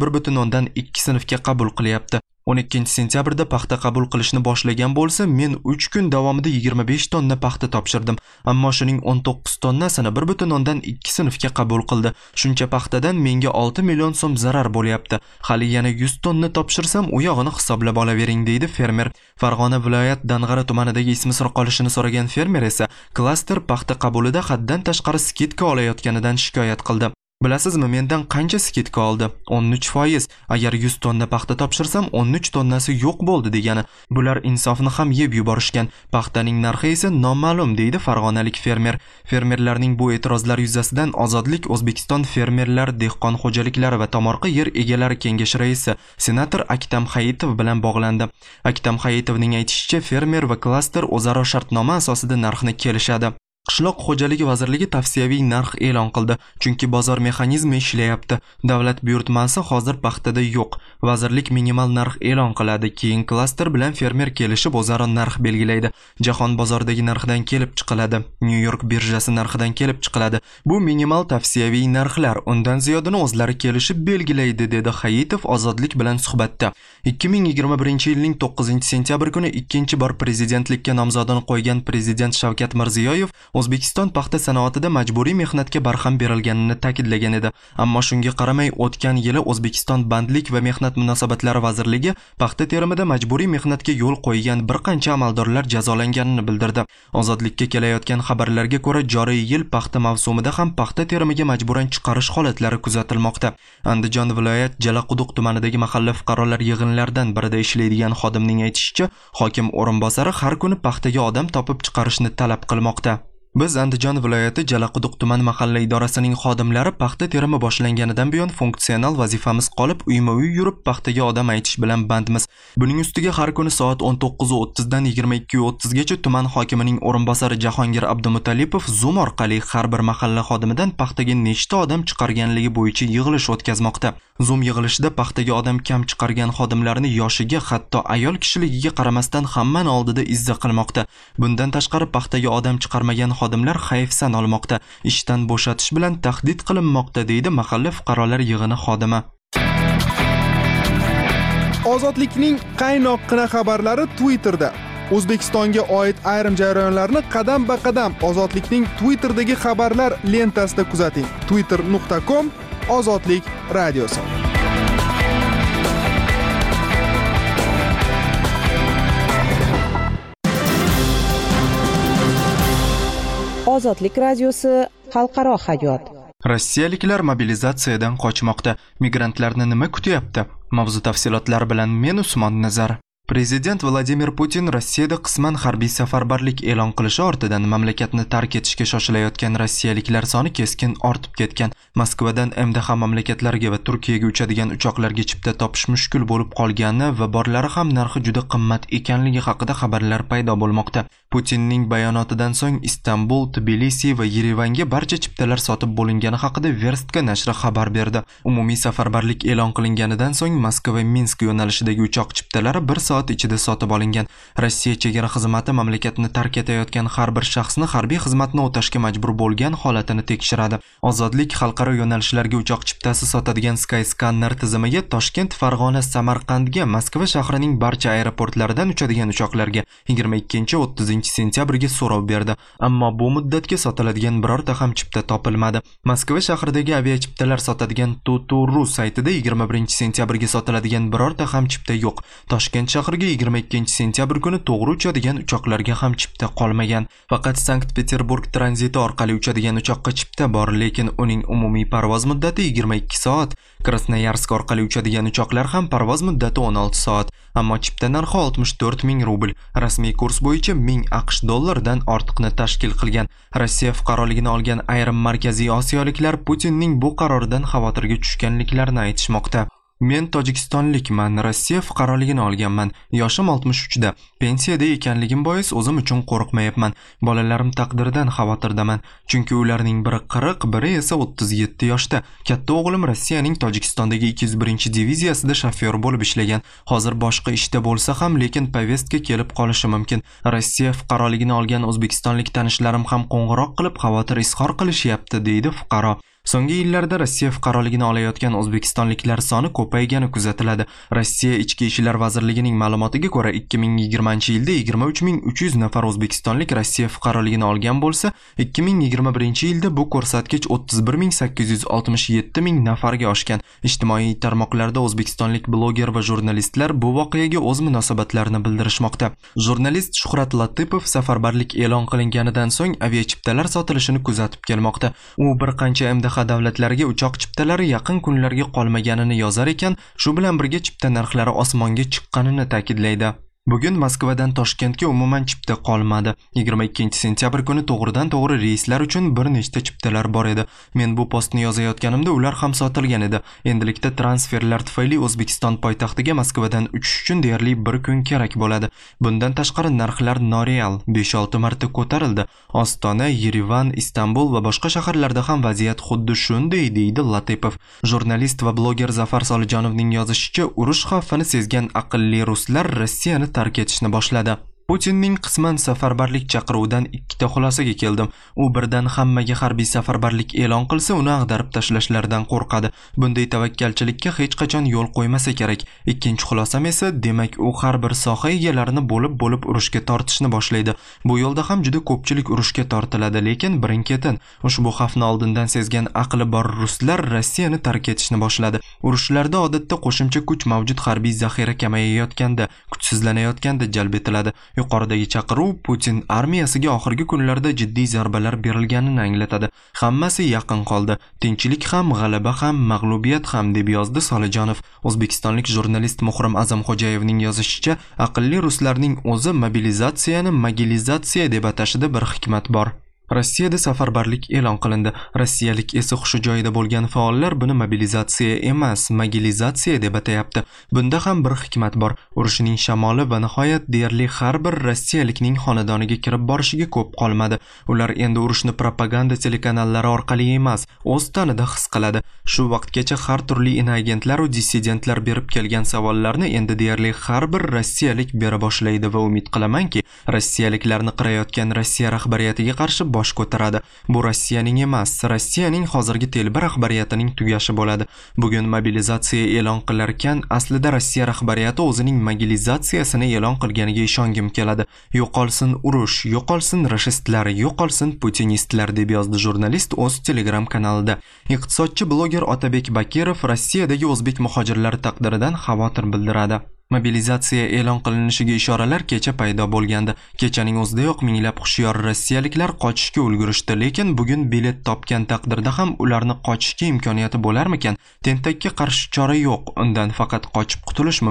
1.2 sinfga qabul qilyapti. 12 sentyabrda paxta qabul qilishni boshlagan bo'lsa, men 3 kun davomida 25 tonna paxta topshirdim. Ammo shuning 19 tonnasini 1.2 sinfga qabul qildi. Shuncha paxtadan menga 6 million so'm zarar bo'lyapti. Hali yana 100 tonna topshirsam, u yog'ini hisoblab olavering, deydi fermer. Farg'ona viloyat Dang'ara tumanidagi ismi sir qolishini so'ragan fermer esa klaster paxta qabulida haddan tashqari skitka olayotganidan shikoyat qildi. Bilasizmi, mendan qancha skitka oldi? 13%. Agar 100 tonna paxta topshirsam, 13 tonnasi yo'q bo'ldi degani. Bular insofni ham yeb yuborishgan. Paxtaning narxi esa noma'lum, deydi farg'onalik fermer. Fermerlarning bu e'tirozlari yuzasidan Ozodlik O'zbekiston Fermerlar, Dehqon xo'jaliklari va tomorqa yer egalari kengashi raisi senator Aktam Hayitov bilan bog'landi. Aktam Hayitovning aytishicha, fermer va klaster o'zaro shartnoma asosida narxni kelishadi. Qishloq xo'jaligi vazirligi tavsiyaviy narx e'lon qildi, chunki bozor mexanizmi ishlayapti. Davlat buyurtmasi hozir paxtada yo'q. Vazirlik minimal narx e'lon qiladi, keyin klaster bilan fermer kelishib o'zaro narx belgilaydi. Jahon bozoridagi narxdan kelib chiqiladi. New York birjasi narxidan kelib chiqiladi. Bu minimal tavsiyaviy narxlar, undan ziyodini o'zlari kelishib belgilaydi, dedi Hayitov Ozodlik bilan suhbatda. 2021-yilning 9-sentyabr kuni ikkinchi bor prezidentlikka nomzodini qo'ygan prezident Shavkat Mirziyoyev O'zbekiston paxta sanoatida majburiy mehnatga barham berilganini ta'kidlagan edi. Ammo shunga qaramay, o'tgan yili O'zbekiston Bandlik va mehnat munosabatlari vazirligi paxta terimida majburiy mehnatga yo'l qo'ygan bir qancha amaldorlar jazolanganini bildirdi. Ozodlikka kelayotgan xabarlarga ko'ra, joriy yil paxta mavsumida ham paxta terimiga majburan chiqarish holatlari kuzatilmoqda. Andijon viloyat Jalaquduq tumanidagi mahalla fuqarolar yig'inlaridan birida ishlaydigan xodimning aytishicha, hokim o'rinbosari har kuni paxtaga odam topib chiqarishni talab qilmoqda. Biz Andijon viloyati Jalaquduq tuman mahalla idorasining xodimlari paxta terimi boshlanganidan buyon funksional vazifamiz qolib, uyma-uy yurib paxtaga odam aytish bilan bandmiz. Buning ustiga har kuni soat 19:30 dan 22:30 gacha tuman hokimining o'rinbosari Jahongir Abdumutallipov Zoom orqali har bir mahalla xodimidan paxtaga nechta odam chiqarganligi bo'yicha yig'ilish o'tkazmoqda. Zoom yig'ilishida paxtaga odam kam chiqargan xodimlarni yoshiga, hatto ayol kishiligiga qaramasdan hammani oldida izza qilmoqda. Bundan tashqari paxtaga odam chiqarmagan xodimlar hayfsan olmoqda, ishdan bo'shatish bilan tahdid qilinmoqda, deydi mahalla fuqarolar yig'ini xodimi. Ozodlikning qaynoqqina xabarlari Twitterda. O'zbekistonga oid ayrim jarayonlarni qadam-ba-qadam Ozodlikning Twitterdagi xabarlar lentasida kuzating. twitter.com Ozodlik radiosi. Ozodlik radiosi xalqaro hayot. Rossiyaliklar mobilizatsiyadan qochmoqda. Migrantlarni nima kutyapti? Mavzu tafsilotlari bilan men Usmon Nazar. Prezident Vladimir Putin Rossiyada qisman harbiy safarbarlik e'lon qilishi ortidan mamlakatni tark etishga shoshilayotgan rossiyaliklar soni keskin ortib ketgan. Moskvadan MDH mamlakatlariga va Turkiyaga uchadigan uchoqlarga chipta topish mushkul bo'lib qolgani va borlari ham narxi juda qimmat ekanligi haqida xabarlar paydo bo'lmoqda. Putinning bayonotidan so'ng Istanbul, Tbilisi va Yerevanga barcha chiptalar sotib bo'lingani haqida Verstka nashri xabar berdi. Umumiy safarbarlik e'lon qilinganidan so'ng Moskva Minsk yo'nalishidagi uchoq chiptalari 1 soat ichida sotib olingan. Rossiya chegara xizmati mamlakatni tark etayotgan har bir shaxsni harbiy xizmatni o'tashga majbur bo'lgan holatini tekshiradi. Ozodlik xalqaro yo'nalishlarga uchoq chiptasi sotadigan Skyscanner tizimiga Toshkent, Farg'ona, Samarqandga, Moskva shahrining barcha aeroportlaridan uchadigan uchoqlarga 22-30 sentyabrga so'rov berdi. Ammo bu muddatga sotiladigan birorta ham chipta topilmadi. Moskva shahridagi aviachiptalar sotadigan Tutu.ru saytida 21 sentyabrga sotiladigan birorta ham chipta yo'q. Toshkent shahriga 22 sentyabr kuni to'g'ri uchadigan uchoqlarga ham chipta qolmagan. Faqat Sankt-Peterburg tranziti orqali uchadigan uchoqqa chipta bor, lekin uning umumiy parvoz muddati 22 soat. Krasnoyarsk orqali uchadigan uchoqlar ham parvoz muddati 16 soat. Ammo chipta narxi 64 ming rubl. Rasmiy kurs bo'yicha 1000 AQSh dollaridan ortiqni tashkil qilgan. Rossiya fuqaroligini olgan ayrim Markaziy Osiyoliklar Putinning bu qaroridan xavotirga tushganliklarini aytishmoqda. Men Tojikistonlikman, Rossiya fuqaroligini olganman. Yoshim 63da. Pensiyada ekanligim bois o'zim uchun qo'rqmayapman. Bolalarim taqdiridan xavotirdaman. Chunki ularning biri 40, biri esa 37 yoshda. Katta o'g'lim Rossiyaning Tojikistondagi 201-diviziyasida shofyor bo'lib ishlagan. Hozir boshqa ishda bo'lsa ham, lekin povestka kelib qolishi mumkin. Rossiya fuqaroligini olgan o'zbekistonlik tanishlarim ham qo'ng'iroq qilib xavotir izhor qilishyapti, deydi fuqaro. So'nggi yillarda Rossiya fuqaroligini olayotgan o'zbekistonliklar soni ko'paygani kuzatiladi. Rossiya Ichki ishlar vazirligining ma'lumotiga ko'ra 2020-yilda 23300 nafar o'zbekistonlik Rossiya fuqaroligini olgan bo'lsa, 2021-yilda bu ko'rsatkich 31867 ming nafarga oshgan. Ijtimoiy tarmoqlarda o'zbekistonlik bloger va jurnalistlar bu voqeaga o'z munosabatlarini bildirishmoqda. Jurnalist Shuhrat Latipov safarbarlik e'lon qilinganidan so'ng aviachiptalar sotilishini kuzatib kelmoqda. U bir qancha MDH davlatlariga uchoq chiptalari yaqin kunlarga qolmaganini yozar ekan, shu bilan birga chipta narxlari osmonga chiqqanini ta'kidlaydi. Bugun Moskvadan Toshkentga umuman chipta qolmadi. 22 sentyabr kuni to'g'ridan-to'g'ri reyslar uchun bir nechta chiptalar bor edi. Men bu postni yozayotganimda ular ham sotilgan edi. Endilikda transferlar tufayli O'zbekiston poytaxtiga Moskvadan uchish uchun deyarli 1 kun kerak bo'ladi. Bundan tashqari narxlar noreal 5-6 marta ko'tarildi. Ostona, Yerevan, Istanbul va boshqa shaharlarda ham vaziyat xuddi shunday, deydi Latipov. Jurnalist va bloger Zafar Solijonovning yozishicha, urush xavfini sezgan aqlli ruslar Rossiyani tark etishni boshladi. Putinning qisman safarbarlik chaqiruvidan ikkita xulosaga keldim. U birdan hammaga harbiy safarbarlik e'lon qilsa, uni ag'darib tashlashlaridan qo'rqadi. Bunday tavakkalchilikka hech qachon yo'l qo'ymasa kerak. Ikkinchi xulosam esa, demak, u har bir soha egalarini bo'lib urushga tortishni boshlaydi. Bu yo'lda ham juda ko'pchilik urushga tortiladi, lekin birin-ketin ushbu xavfni oldindan sezgan aqli bor ruslar Rossiyani tark etishni boshladi. Urushlarda odatda qo'shimcha kuch mavjud harbiy zaxira kamayayotganda, kuchsizlanayotganda jalb etiladi. Yuqoridagi chaqiruv Putin armiyasiga oxirgi kunlarda jiddiy zarbalar berilganini anglatadi. Hammasi yaqin qoldi. Tinchlik ham, g'alaba ham, mag'lubiyat ham, deb yozdi Solijonov. O'zbekistonlik jurnalist Muhrim Azamxo'jayevning yozishicha, aqlli ruslarning o'zi mobilizatsiyani magilizatsiya deb atashida bir hikmat bor. Rossiyada safarbarlik e'lon qilindi. Rossiyalik esi hushi joyida bo'lgan faollar buni mobilizatsiya emas, magilizatsiya deb atayapti. Bunda ham bir hikmat bor. Urushning shamoli va nihoyat deyarli har bir rossiyalikning xonadoniga kirib borishiga ko'p qolmadi. Ular endi urushni propaganda telekanallari orqali emas, o'z tanida his qiladi. Shu vaqtgacha har turli inoagentlar va dissidentlar berib kelgan savollarni endi deyarli har bir rossiyalik bera boshlaydi va umid qilamanki, rossiyaliklarni qirayotgan Rossiya rahbariyatiga qarshi bosh ko'taradi. Bu Rossiyaning emas, Rossiyaning hozirgi telba rahbariyatining tugashi bo'ladi. Bugun mobilizatsiya e'lon qilarkan, aslida Rossiya rahbariyati o'zining mobilizatsiyasini e'lon qilganiga ishongim keladi. Yo'qolsin urush, yo'qolsin rashistlar, yo'qolsin putinistlar, deb yozdi jurnalist o'z Telegram kanalida. Iqtisodchi bloger Otabek Bakirov Rossiyadagi o'zbek muhojirlari taqdiridan xavotir bildiradi. Mobilizatsiya e'lon qilinishiga ishoralar kecha paydo bo'lgandi. Kechaning o'zidayoq minglab hushyor rossiyaliklar qochishga ulgurishdi, lekin bugun bilet topgan taqdirda ham ularni qochishga imkoniyati bo'larmikan? Tentakka qarshi chora yo'q, undan faqat qochib qutulish mumkin.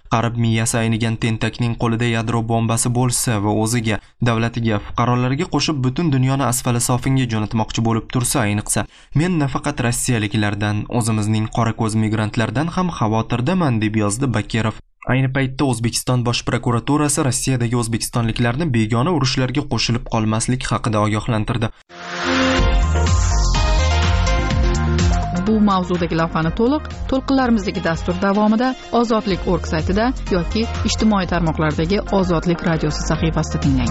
Qarib miyasi aynigan tentakning qo'lida yadro bombasi bo'lsa va o'ziga, davlatiga, fuqarolarga qo'shib butun dunyoni asfali sofinga jo'natmoqchi bo'lib tursa, ayniqsa, men nafaqat rossiyaliklardan, o'zimizning qora ko'z migrantlardan ham xavotirdaman, deb yozdi Bakirov. Ayni paytda O'zbekiston Bosh prokuraturasi Rossiyadagi o'zbekistonliklarni begona urushlarga qo'shilib qolmaslik haqida ogohlantirdi. Bu mavzudagi lavhani to'lqinlarimizdagi dastur davomida Ozodlik.org saytida yoki ijtimoiy tarmoqlardagi Ozodlik radiosi sahifasida tinglang.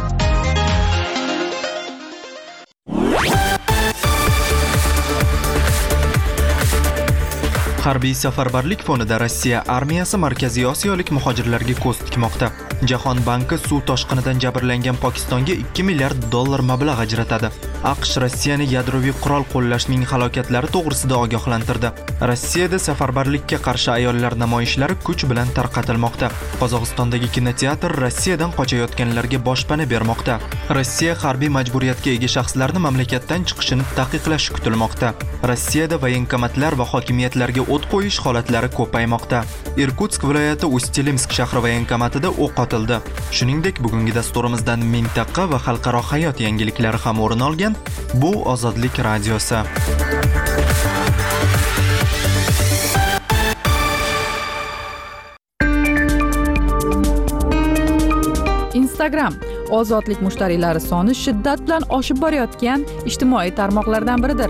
Harbiy safarbarlik fonida Rossiya armiyasi Markaziy Osiyolik muhojirlarga ko'z tikmoqda. Jahon banki suv toshqinidan jabrlangan Pokistonga $2 milliard mablag' ajratadi. AQSh Rossiyani yadroviy qurol qo'llashning halokatlari to'g'risida ogohlantirdi. Rossiyada safarbarlikka qarshi ayollar namoyishlari kuch bilan tarqatilmoqda. Qozog'istondagi kinoteatr Rossiyadan qochayotganlarga boshpana bermoqda. Rossiya harbiy majburiyatga ega shaxslarni mamlakatdan chiqishini taqiqlashi kutilmoqda. Rossiyada voyenkomatlar va hokimiyatlarga o't qo'yish holatlari ko'paymoqda. Irkutsk viloyati Ustilimsk shahri voyenkomatida o'q otildi. Shuningdek, bugungi dasturimizdan mintaqa va xalqaro hayot yangiliklari ham o'rin olgan. Bu Ozodlik radiosi. Instagram ozodlik mushtariylari soni shiddat bilan oshib borayotgan ijtimoiy tarmoqlardan biridir.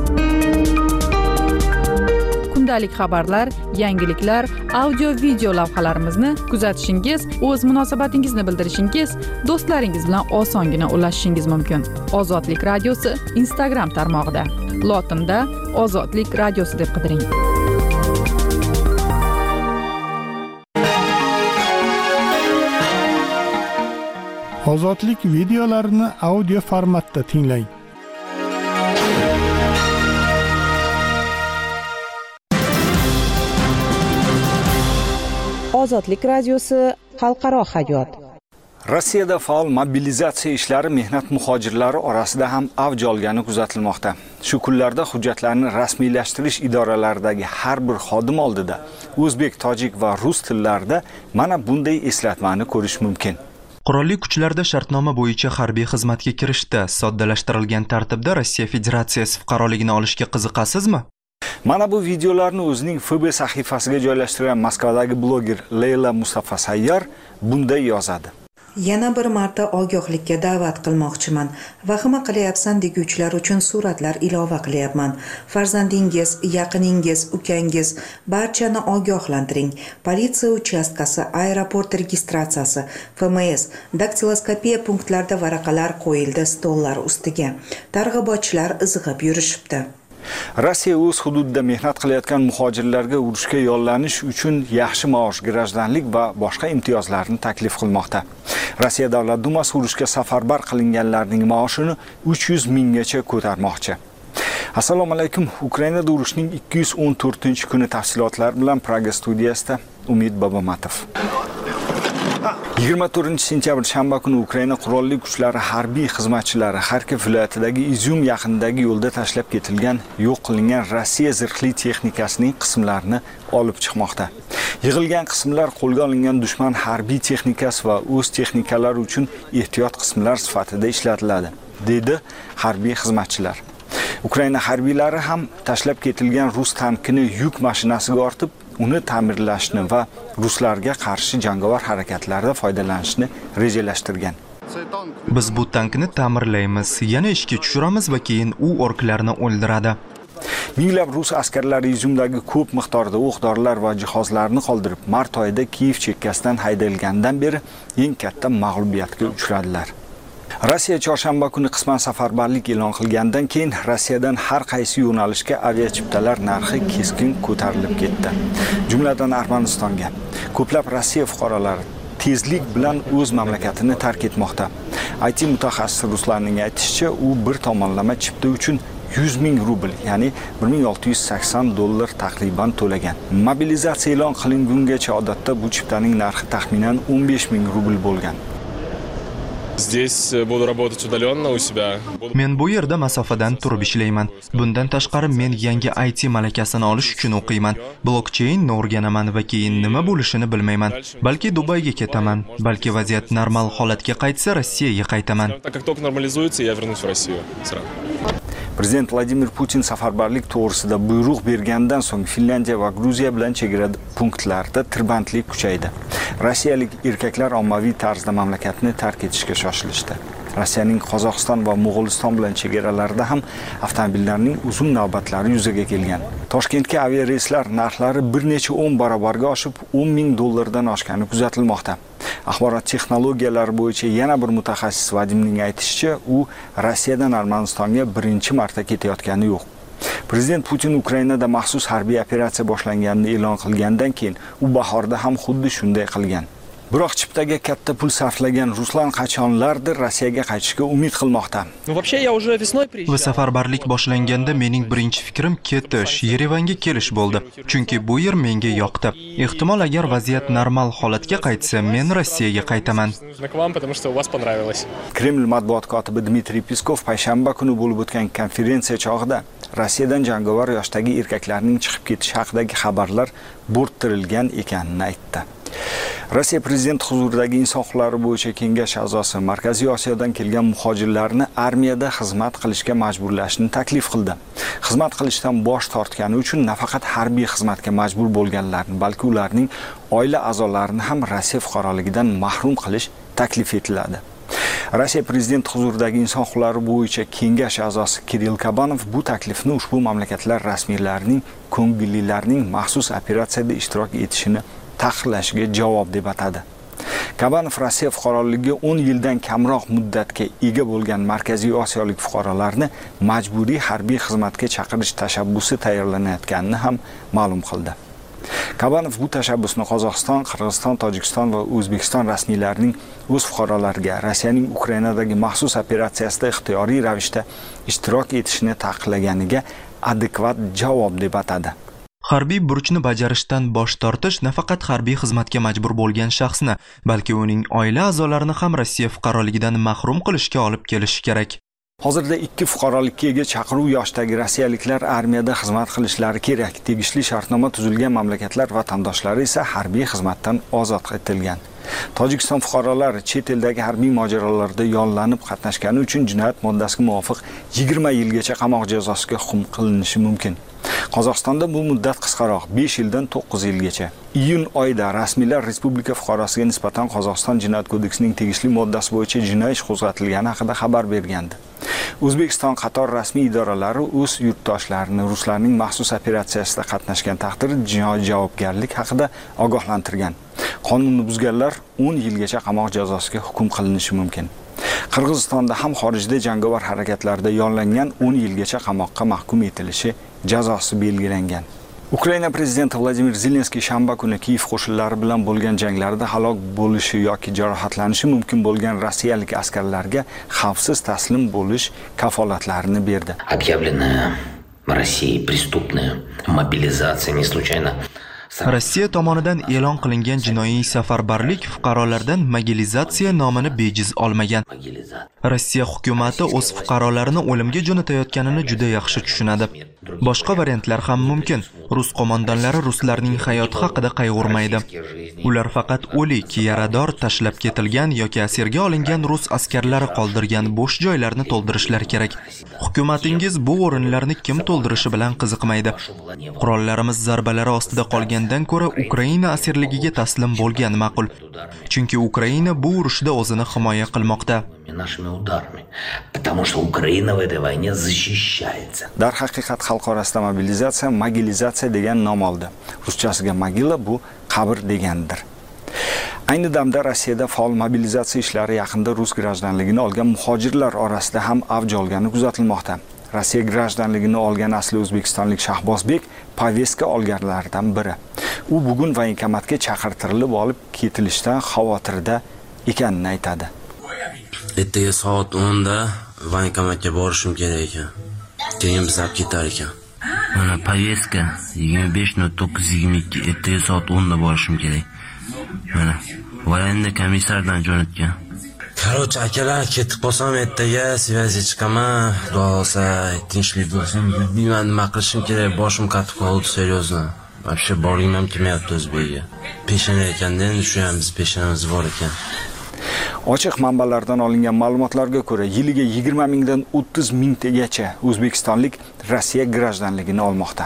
Kundalik xabarlar, yangiliklar, audio-video lavhalarimizni kuzatishingiz, o'z munosabatingizni bildirishingiz, do'stlaringiz bilan osongina ulashishingiz mumkin. Ozodlik radiosi Instagram tarmog'ida. Lotinda Ozodlik radiosi deb qidiring. Ozodlik videolarini audio formatda tinglang. Ozodlik radiosi xalqaro hayot. Rossiyada faol mobilizatsiya ishlari mehnat muhojirlari orasida ham avj olgani kuzatilmoqda. Shu kunlarda hujjatlarni rasmiylashtirish idoralaridagi har bir xodim oldida o'zbek, tojik va rus tillarida mana bunday eslatmani ko'rish mumkin. Qurolli kuchlarda shartnoma bo'yicha harbiy xizmatga kirishda soddalashtirilgan tartibda Rossiya Federatsiyasi fuqaroligini olishga qiziqasizmi? Mana bu videolarni o'zining FB sahifasiga joylashtirgan Moskvadagi bloger Leyla Mustafa Sayyar bunday yozadi. Yana bir marta ogohlikka da'vat qilmoqchiman. Vahima qilyapsan deguvchilar uchun suratlar ilova qilyapman. Farzandingiz, yaqiningiz, ukangiz barchani ogohlantiring. Politsiya uchastkasi, aeroport registratsiyasi, FMS, daktiloskopiya punktlarida varaqalar qo'yildi stollar ustiga. Targ'ibotchilar izg'ib yurishibdi. Rossiya o'z hududida mehnat qilayotgan muhojirlarga urushga yollanish uchun yaxshi maosh, grajdanlik va boshqa imtiyozlarni taklif qilmoqda. Rossiya Davlat Dumasi urushga safarbar qilinganlarning maoshini 300 minggacha ko'tarmoqchi. Assalomu alaykum. Ukrainada urushning 214-kuni tafsilotlari bilan Praga studiyasida Umid Bobomatov. 24-sentyabr shanba kuni Ukraina qurolli kuchlari harbiy xizmatchilari Xarkov viloyatidagi Izyum yaqinidagi yo'lda tashlab ketilgan, yo'q qilingan Rossiya zirhli texnikasining qismlarini olib chiqmoqda. Yig'ilgan qismlar qo'lga olingan dushman harbiy texnikasi va o'z texnikalari uchun ehtiyot qismlar sifatida ishlatiladi, dedi harbiy xizmatchilar. Ukraina harbiylari ham tashlab ketilgan rus tankini yuk mashinasiga ortib, uni ta'mirlashni va ruslarga qarshi jangovar harakatlarda foydalanishni rejalashtirgan. Biz bu tankni ta'mirlaymiz, yana ishga tushiramiz va keyin u orklarni o'ldiradi. Minglab rus askarlari Izyumdagi ko'p miqdorda o'q-dorilar va jihozlarni qoldirib, mart oyida Kiyev chekkasidan haydalgandan beri eng katta mag'lubiyatga uchradilar. Rossiya chorshanba kuni qisman safarbarlik e'lon qilgandan keyin Rossiyadan har qaysi yo'nalishga aviachiptalar narxi keskin ko'tarilib ketdi. Jumladan Armanistonga. Ko'plab Rossiya fuqarolari tezlik bilan o'z mamlakatini tark etmoqda. IT mutaxassis ruslarning aytishicha, u bir tomonlama chipta uchun 100 ming rubl, ya'ni $1680 taqriban to'lagan. Mobilizatsiya e'lon qilingungacha odatda bu chiptaning narxi taxminan 15 ming rubl bo'lgan. Здесь буду работать удаленно у себя. Men bu yerda masofadan turib ishlayman. Bundan tashqari men yangi IT malakasini olish uchun o'qiyman. Blockchainni o'rganaman va keyin nima bo'lishini bilmayman. Balki Dubayga ketaman, balki vaziyat normal holatga qaytsa Rossiyaga qaytaman. Так как только нормализуется, я вернусь в Россию сразу. Prezident Vladimir Putin safarbarlik to'g'risida buyruq bergandan so'ng Finlandiya va Gruziya bilan chegara punktlarida tirbandlik kuchaydi. Rossiyalik erkaklar ommaviy tarzda mamlakatni tark etishga shoshilishdi. Rossiyaning Qozog'iston va Mo'g'uliston bilan chegaralarida ham avtomobillarning uzun navbatlari yuzaga kelgan. Toshkentga aviareyslar narxlari bir necha 10 barobarga oshib, $10,000 dan oshgani kuzatilmoqda. Axborot texnologiyalari bo'yicha yana bir mutaxassis Vadimning aytishicha, u Rossiyadan Armanistonga birinchi marta ketayotgani yo'q. Prezident Putin Ukrainada maxsus harbiy operatsiya boshlanganini e'lon qilgandan keyin u bahorda ham xuddi shunday qilgan. Biroq chiptaga katta pul sarflagan ruslar qachonlardir Rossiyaga qaytishga umid qilmoqda. Va safarbarlik boshlanganda mening birinchi fikrim ketish, Yerevanga kelish bo'ldi. Chunki bu yer menga yoqdi. Ehtimol agar vaziyat normal holatga qaytsa, men Rossiyaga qaytaman. Kreml matbuot kotibi Dmitriy Peskov payshanba kuni bo'lib o'tgan konferensiya chog'ida Rossiyadan jangovar yoshdagi erkaklarning chiqib ketishi haqidagi xabarlar bo'rttirilgan ekanini aytdi. Rossiya prezidenti huzuridagi inson huquqlari bo'yicha kengash a'zosi Markaziy Osiyodan kelgan muhojirlarni armiyada xizmat qilishga majburlashni taklif qildi. Xizmat qilishdan bosh tortgani uchun nafaqat harbiy xizmatga majbur bo'lganlarni, balki ularning oila a'zolarini ham Rossiya fuqaroligidan mahrum qilish taklif etiladi. Rossiya prezidenti huzuridagi inson huquqlari bo'yicha kengash a'zosi Kirill Kabanov bu taklifni ushbu mamlakatlar rasmiylarining ko'ngillilarning maxsus operatsiyada ishtirok etishini taqiqlashiga javob deb atadi. Kabanov Rossiya fuqaroligiga 10 yildan kamroq muddatga ega bo'lgan Markaziy Osiyolik fuqarolarni majburiy harbiy xizmatga chaqirish tashabbusi tayyorlanayotganini ham ma'lum qildi. Kabanov bu tashabbusni Qozog'iston, Qirg'iziston, Tojikiston va O'zbekiston rasmiylarining o'z fuqarolariga Rossiyaning Ukrainadagi maxsus operatsiyasida ixtiyoriy ravishda ishtirok etishini taqiqlaganiga adekvat javob deb atadi. Harbiy burchni bajarishdan bosh tortish nafaqat harbiy xizmatga majbur bo'lgan shaxsni, balki uning oila a'zolarini ham Rossiya fuqaroligidan mahrum qilishga olib kelishi kerak. Hozirda 2 fuqarolikka ega chaqiruv yoshdagi rossiyaliklar armiyada xizmat qilishlari kerak. Tegishli shartnoma tuzilgan mamlakatlar vatandoshlari esa harbiy xizmatdan ozod etilgan. Tojikiston fuqarolari chet eldagi harbiy mojarolarda yollanib qatnashgani uchun jinoyat moddasiga muvofiq 20 yilgacha qamoq jazosiga hukm qilinishi mumkin. Qozog'istonda bu muddat qisqaroq, 5 yildan 9 yilgacha. Iyun oyida rasmiylar respublika fuqarosiga nisbatan Qozog'iston jinoyat kodeksining tegishli moddasi bo'yicha jinoiy ish qo'zg'atilgani haqida xabar bergandi. O'zbekiston qator rasmiy idoralari o'z yurtdoshlarini ruslarning maxsus operatsiyasida qatnashgan taqdirda jinoiy javobgarlik haqida ogohlantirgan. Qonunni buzganlar 10 yilgacha qamoq jazosiga hukm qilinishi mumkin. Qirg'izistonda ham xorijda jangovar harakatlarda yollangan 10 yilgacha qamoqqa mahkum etilishi jazosi belgilangan. Ukraina prezidenti Vladimir Zelenskiy shanba kuni Kiyev qo'shinlari bilan bo'lgan janglarda halok bo'lishi yoki jarohatlanishi mumkin bo'lgan rossiyalik askarlarga xavfsiz taslim bo'lish kafolatlarini berdi. Объявленная Россией преступная мобилизация не случайно. Rossiya tomonidan e'lon qilingan jinoiy safarbarlik fuqarolardan mobilizatsiya nomini bejiz olmagan. Rossiya hukumatı o'z fuqarolarini o'limga jo'natayotganini juda yaxshi tushunadi. Boshqa variantlar ham mumkin. Rus qo'mondonlari ruslarning hayoti haqida qayg'urmaydi. Ular faqat o'lik, yarador, tashlab ketilgan yoki asirga olingan rus askarlari qoldirgan bo'sh joylarni to'ldirishlari kerak. Hukumatingiz bu o'rinlarni kim to'ldirishi bilan qiziqmaydi. Qurollarimiz zarbalari ostida qolgandan ko'ra Ukraina asirligiga taslim bo'lgan ma'qul. Chunki Ukraina bu urushda o'zini himoya qilmoqda. Потому что Украина в этой войне защищается. Darhaqiqat xalq orasida mobilizatsiya degan nom oldi. Ruschasiga mogila bu qabr degandir. Ayni damda Rossiyada faol mobilizatsiya ishlari yaqinda rus grajdanligini olgan muhojirlar orasida ham avj olgani kuzatilmoqda. Rossiya grajdanligini olgan asli o'zbekistonlik Shahbozbek poveska olganlardan biri. U bugun voyenkomatga chaqirtirilib olib ketilishdan xavotirda ekanini aytadi. Ertaga soat 10 da voyenkomatga borishim kerak ekan. Keyin biz olib ketar ekan. Mana poveska 25.922 ertaga soat 10 da borishim kerak. Mana voyenda komissardan jo'natgan. Короче, akalar ketib qolsam ertaga связи chiqaman. Xudo xolsa, tinchlik bo'lsin. Bilmayman nima qilishim kerak, boshim qatib qoldi, серьезно. Вообще borgim ham kelmayapti O'zbekga. Peshana ekanda endi shu ham biz peshanamiz bor ekan. Ochiq manbalardan olingan ma'lumotlarga ko'ra, yiliga 20 mingdan 30 mingtagacha o'zbekistonlik Rossiya grajdanligini olmoqda.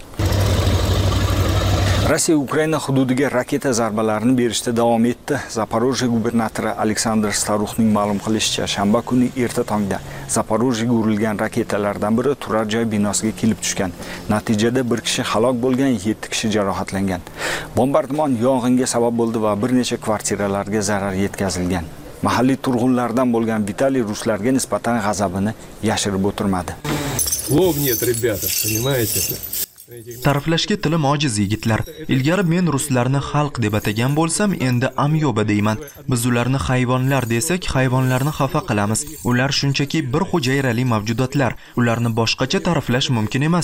Rossiya Ukraina hududiga raketa zarbalarini berishda davom etdi. Zaporojye gubernatori Aleksandr Staruxning ma'lum qilishicha, shanba kuni erta tongda Zaporojyega urilgan raketalardan biri turar joy binosiga kelib tushgan. Natijada bir kishi halok bo'lgan, 7 kishi jarohatlangan. Bombardimon yong'inga sabab bo'ldi va bir necha kvartiralarga zarar yetkazilgan. Mahalliy turg'unlardan bo'lgan Vitaliy ruslarga nisbatan g'azabini yashirib o'tirmadi. Слов нет, ребята, понимаете? Ta'riflashga tilim ojiz yigitlar. Ilgari men ruslarni xalq deb atagan bo'lsam, endi amyoba deyman. Biz ularni hayvonlar desak, hayvonlarni xafa qilamiz. Ular shunchaki bir hujayrali mavjudotlar. Ularni boshqacha ta'riflash mumkin emas.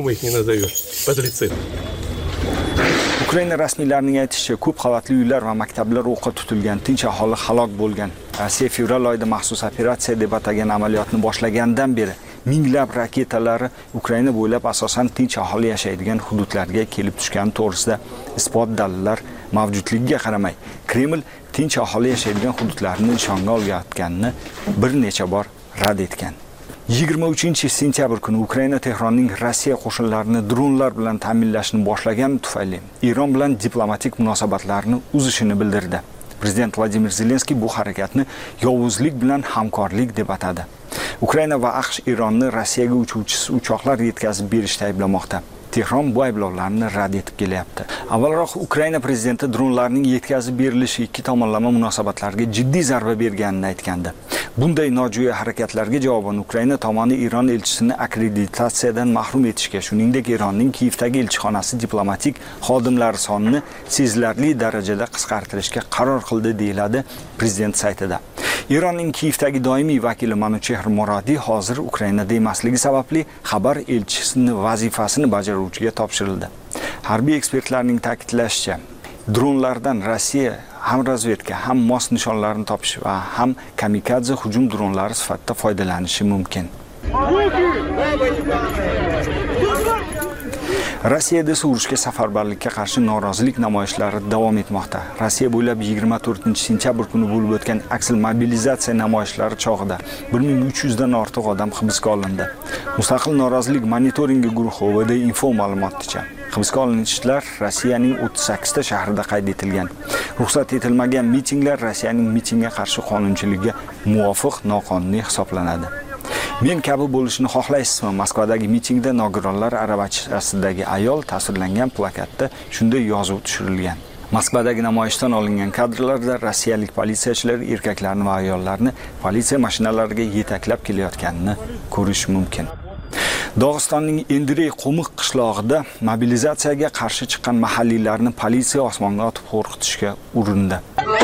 Ukraina rasmiylarining aytishicha, ko'p qavatli uylar va maktablar o'qqa tutilgan, tinch aholi halok bo'lgan. Rossiya fevral oyida maxsus operatsiya deb atagan amaliyotni boshlagandan beri minglab raketalari Ukraina bo'ylab asosan tinch aholi yashaydigan hududlarga kelib tushgani to'g'risida isbot dalillar mavjudligiga qaramay, Kreml tinch aholi yashaydigan hududlarni nishonga olayotganini bir necha bor rad etgan. 23-sentyabr kuni Ukraina Tehronning Rossiya qo'shinlarini dronlar bilan ta'minlashni boshlagani tufayli Eron bilan diplomatik munosabatlarni uzishini bildirdi. Prezident Vladimir Zelenskiy bu harakatni yovuzlik bilan hamkorlik deb atadi. Ukraina va AQSh Eronni Rossiyaga uchuvchisiz uchoqlar yetkazib berishda ayblamoqda. Tehron bu ayblovlarni rad etib kelyapti. Avvalroq Ukraina prezidenti dronlarning yetkazib berilishi ikki tomonlama munosabatlarga jiddiy zarba berganini aytgandi. Bunday nojo'ya harakatlarga javoban Ukraina tomoni Eron elchisini akkreditatsiyadan mahrum etishga, shuningdek Eronning Kiyevdagi elchixonasi diplomatik xodimlari sonini sezilarli darajada qisqartirishga qaror qildi, deyiladi prezident saytida. Eronning Kiyevdagi doimiy vakili Manuchehr Moradiy hozir Ukrainada emasligi sababli xabar elchisini vazifasini bajaruvchiga topshirildi. Harbiy ekspertlarning ta'kidlashicha, dronlardan Rossiya ham razvedka, ham mos nishonlarni topish va ham kamikadze hujum dronlari sifatida foydalanishi mumkin. Rossiyada urushga safarbarlikka qarshi norozilik namoyishlari davom etmoqda. Rossiya bo'ylab 24-sentyabr kuni bo'lib o'tgan aksil mobilizatsiya namoyishlari chog'ida 1300 dan ortiq odam hibsga olindi. Mustaqil norozilik monitoringi guruhi OVD info ma'lumoticha, hibsga olinishlar Rossiyaning 38 ta shahrida qayd etilgan. Ruxsat etilmagan mitinglar Rossiyaning mitingga qarshi qonunchiligiga muvofiq noqonuniy hisoblanadi. Men kabi bo'lishini xohlaysizmi? Moskvadagi mitingda nogironlar aravachasidagi ayol tasvirlangan plakatda shunday yozuv tushirilgan. Moskvadagi namoyishdan olingan kadrlarda rossiyalik politsiyachilar erkaklarni va ayollarni politsiya mashinalariga yetaklab kelayotganini ko'rish mumkin. Dog'istonning Endrey Qo'miq qishlog'ida mobilizatsiyaga qarshi chiqqan mahalliylarni politsiya osmonga otib qo'rqitishga urindi.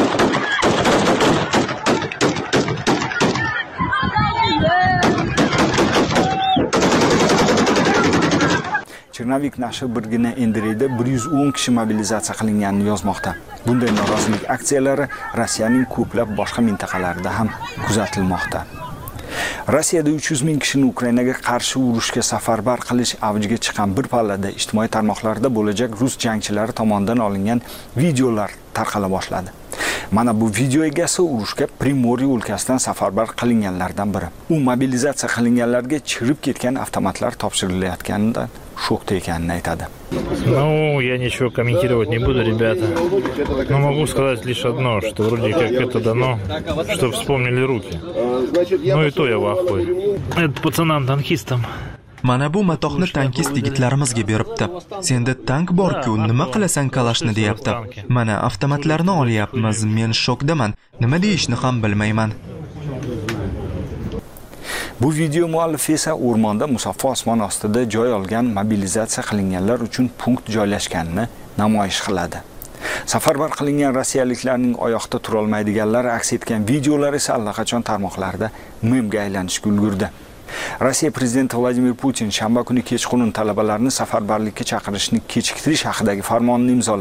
Chernavik nashri birgina Endreyda 110 kishi mobilizatsiya qilinganini yozmoqda. Bunday norozilik aksiyalari Rossiyaning ko'plab boshqa mintaqalarida ham kuzatilmoqda. Rossiyada 300 ming kishini Ukrainaga qarshi urushga safarbar qilish avjiga chiqqan bir pallada ijtimoiy tarmoqlarda bo'lajak rus jangchilari tomonidan olingan videolar tarqala boshladi. Mana bu video egasi urushga Primorye o'lkasidan safarbar qilinganlardan biri. U mobilizatsiya qilinganlarga chirib ketgan avtomatlar topshirilayotganidan shokda ekanini aytadi. Ну, я ничего комментировать не буду, ребята. Но могу сказать лишь одно, что вроде как это дано, чтобы вспомнили руки. Ну и то я в ахуе. Это пацанам-танкистам. Mana bu matohni tankist yigitlarimizga beribdi. Senda tank bor-ku, nima qilasan kalashni deyapti. Mana avtomatlarni olyapmiz, men shokdaman. Nima deyishni ham bilmayman. Bu video muallifi esa o'rmonda musaffo osmon ostida joy olgan mobilizatsiya qilinganlar uchun punkt joylashganini namoyish qiladi. Safarbar qilingan rossiyaliklarning oyoqda tura olmaydiganlari aks etgan videolar esa allaqachon tarmoqlarda memga aylanishga ulgurdi. Rossiya prezidenti Vladimir Putin shanba kuni kechqurun talabalarni safarbarlikka chaqirishni kechiktirish haqidagi farmonni imzoladi.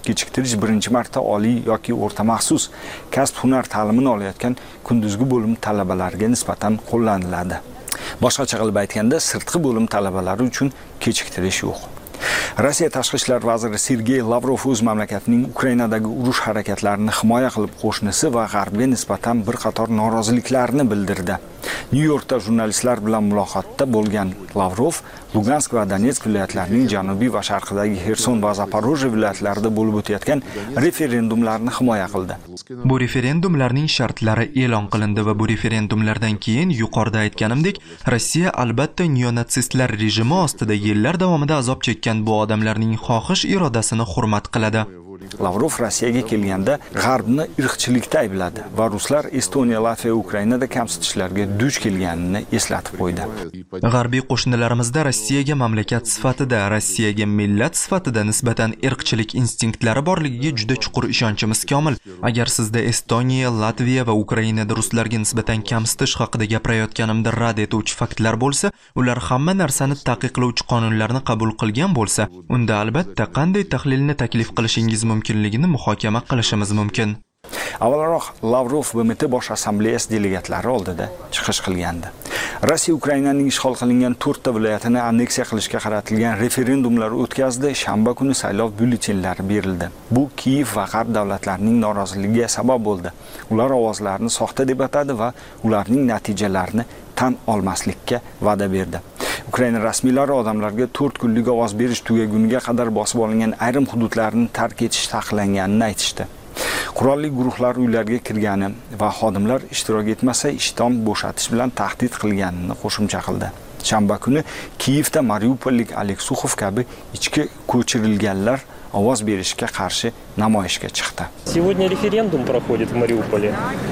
kechiktirish birinchi marta oliy yoki o'rta maxsus kasb hunar ta'limini olayotgan kunduzgi bo'lim talabalariga nisbatan qo'llaniladi. Boshqacha qilib aytganda, sirtqi bo'lim talabalari uchun kechiktirish yo'q. Rossiya tashqi ishlar vaziri Sergey Lavrov o'z mamlakatining Ukrainadagi urush harakatlarini himoya qilib qo'shnisi va g'arbga nisbatan bir qator noroziliklarni bildirdi. Nyu-Yorkda jurnalistlar bilan muloqotda bo'lgan Lavrov Lugansk va Donetsk viloyatlarining janubiy va sharqidagi Xerson va Zaporojye viloyatlarida bo'lib o'tayotgan referendumlarni himoya qildi. Bu referendumlarning shartlari e'lon qilindi va bu referendumlardan keyin yuqorida aytganimdek, Rossiya albatta neonatsistlar rejimi ostida yillar davomida azob chekkan bu odamlarning xohish irodasini hurmat qiladi. Lavrov Rossiyaga kelganda g'arbni irqchilikda aybladi va ruslar Estoniya, Latviya, Ukrainada kamsitishlarga duch kelganini eslatib qo'ydi. G'arbiy qo'shnilarimizda Rossiyaga mamlakat sifatida, Rossiyaga millat sifatida nisbatan irqchilik instinktlari borligiga juda chuqur ishonchimiz komil. Agar sizda Estoniya, Latviya va Ukrainada ruslarga nisbatan kamsitish haqida gapirayotganimda rad etuvchi faktlar bo'lsa, ular hamma narsani taqiqlovchi qonunlarni qabul qilgan bo'lsa, unda albatta qanday tahlilni taklif qilishingiz mumkinligini muhokama qilishimiz mumkin. Avvalroq Lavrov BMT bosh assambleyasi delegatlari oldida chiqish qilgandi. Rossiya Ukrainaning ishg'ol qilingan 4 ta viloyatini anneksiya qilishga qaratilgan referendumlar o'tkazdi. Shanba kuni saylov byulletenlari berildi. Bu Kiyev va G'arb davlatlarining noroziligiga sabab bo'ldi. Ular ovozlarni soxta deb atadi va ularning natijalarini tan olmaslikka va'da berdi. Ukraina rasmiylari odamlarga 4 kunlik ovoz berish tugaguniga qadar bosib olingan ayrim hududlarni tark etish taqiqlanganini aytishdi. Qurolli guruhlar uylarga kirgani va xodimlar ishtirok etmasa ishdan bo'shatish bilan tahdid qilganini qo'shimcha qildi. Shanba kuni Kiyevda Mariupollik Alek Suxov kabi ichki ko'chirilganlar ovoz berishga qarshi namoyishga chiqdi. Сегодня референдум проходит в Мариуполе.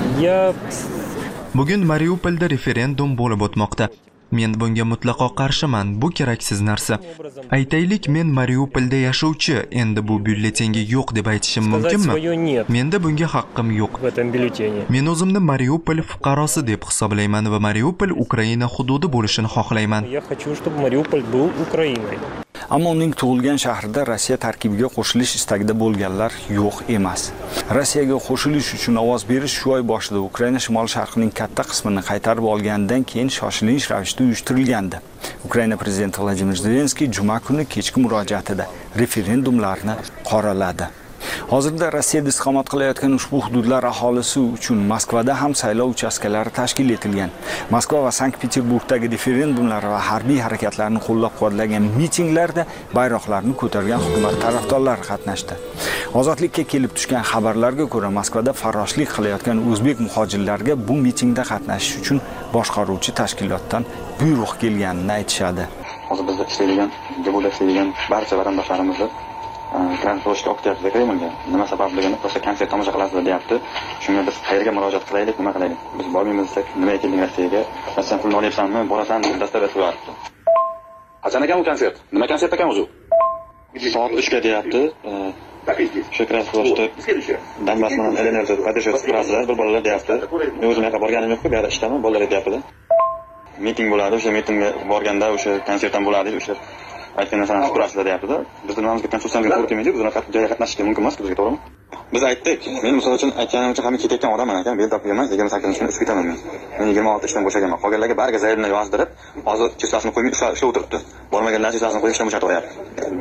Bugun Mariupolda referendum bo'lib o'tmoqda. Men bunga mutlaqo qarshiman. Bu keraksiz narsa. Aytaylik, men Mariupolda yashovchi, endi bu byulletenga yo'q deb aytishim mumkinmi? Menda bunga haqqim yo'q. Men o'zimni Mariupol fuqarosi deb hisoblayman va Mariupol Ukraina hududi bo'lishini xohlayman. Ammo uning tug'ilgan shahrida Rossiya tarkibiga qo'shilish istagida bo'lganlar yo'q emas. Rossiyaga qo'shilish uchun ovoz berish shu oy boshida Ukraina shimol-sharqining katta qismini qaytarib olgandan keyin shoshilinch ravishda uyushtirilgandi. Ukraina prezidenti Vladimir Zelenskiy juma kuni kechki murojaatida referendumlarni qoraladi. Hozirda Rossiyada istiqomat qilayotgan ushbu hududlar aholisi uchun Moskvada ham saylov uchastkalari tashkil etilgan. Moskva va Sankt-Peterburgdagi referendumlar va harbiy harakatlarni qo'llab-quvvatlagan mitinglarda bayroqlarni ko'targan hukumat tarafdorlari qatnashdi. Ozodlikka kelib tushgan xabarlarga ko'ra, Moskvada farroshlik qilayotgan o'zbek muhojirlarga bu mitingda qatnashish uchun boshqaruvchi tashkilotdan buyruq kelganini aytishadi. Hozir bizda ishlaydigan, deb ishlaydigan barcha vatandoshlarimizni transportga o'qitayapti Kremlga. Nima sababligini просто konsert tomosha qilasizlar deyapti. Shunga biz qayerga murojaat qilaylik, nima qilaylik? Biz bormaymiz desak, nimaga kelding Rossiyaga? Sen pulni olyapsanmi? Borasan, dastlab qilyapti. Qachon ekan bu konsert? Nima konsert ekan o'zi? Soat 3 ga deyapti. Shu transportda damlasdan elenerji поддерживать qilasiz, bir bolalar deyapti. Men o'zim yoqqa borganim yo'q-ku, bu yerda ishdaman, bolalar deyapti. Miting bo'ladi, o'sha mitingga borganda o'sha konsertdan bo'ladi, o'sha aytgan narsani turasizlar deyapti-da. Biz nimamizga konsultatsiyaga to'g'ri kelmaydi, biz unaqa joyga qatnashishga mumkin emas, bizga to'g'rimi? Biz aytdik. Men misol uchun aytganimcha ham ketayotgan odamman ekan, bel topganman, 28 kunda ishga ketaman men. Men 26 ishdan bo'shaganman. Qolganlarga bariga zayrni yozdirib, hozir cheslasini qo'yib ishlab o'tiribdi. Bormaganlar cheslasini qo'yib ishdan bo'shatib qo'yapti.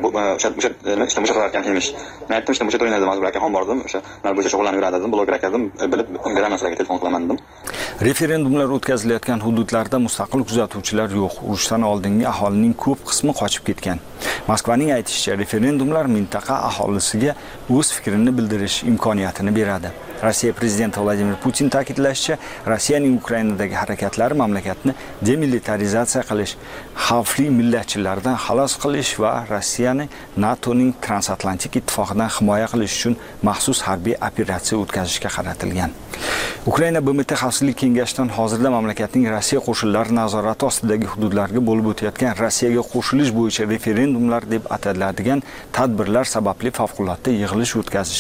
Ishdan bo'shatib ekan emish. Men aytdim, ishdan bo'shatib o'ynaydi, mazkur akaxon bordim, o'sha nima bo'yicha shug'ullanib yuradi dedim, bloger akadim, bilib beraman sizlarga telefon qilaman dedim. Referendumlar o'tkazilayotgan hududlarda mustaqil kuzatuvchilar yo'q. Urushdan oldingi aholining ko'p qismi qochib ketgan. Moskvaning aytishicha, referendumlar mintaqa aholisiga o'z fikrini bildirish imkoniyatini beradi. Rossiya prezidenti Vladimir Putin ta'kidlashicha, Rossiyaning Ukrainadagi harakatlari mamlakatni demilitarizatsiya qilish, xavfli millatchilardan xalos qilish va Rossiyani NATOning transatlantik ittifoqidan himoya qilish uchun maxsus harbiy operatsiya o'tkazishga qaratilgan. Ukraina BMT Xavfsizlik kengashidan hozirda mamlakatning Rossiya qo'shinlari nazorati ostidagi hududlarga bo'lib o'tayotgan Rossiyaga qo'shilish bo'yicha referendumlar deb ataladigan tadbirlar sababli favqulodda yig'ilish o'tkazishni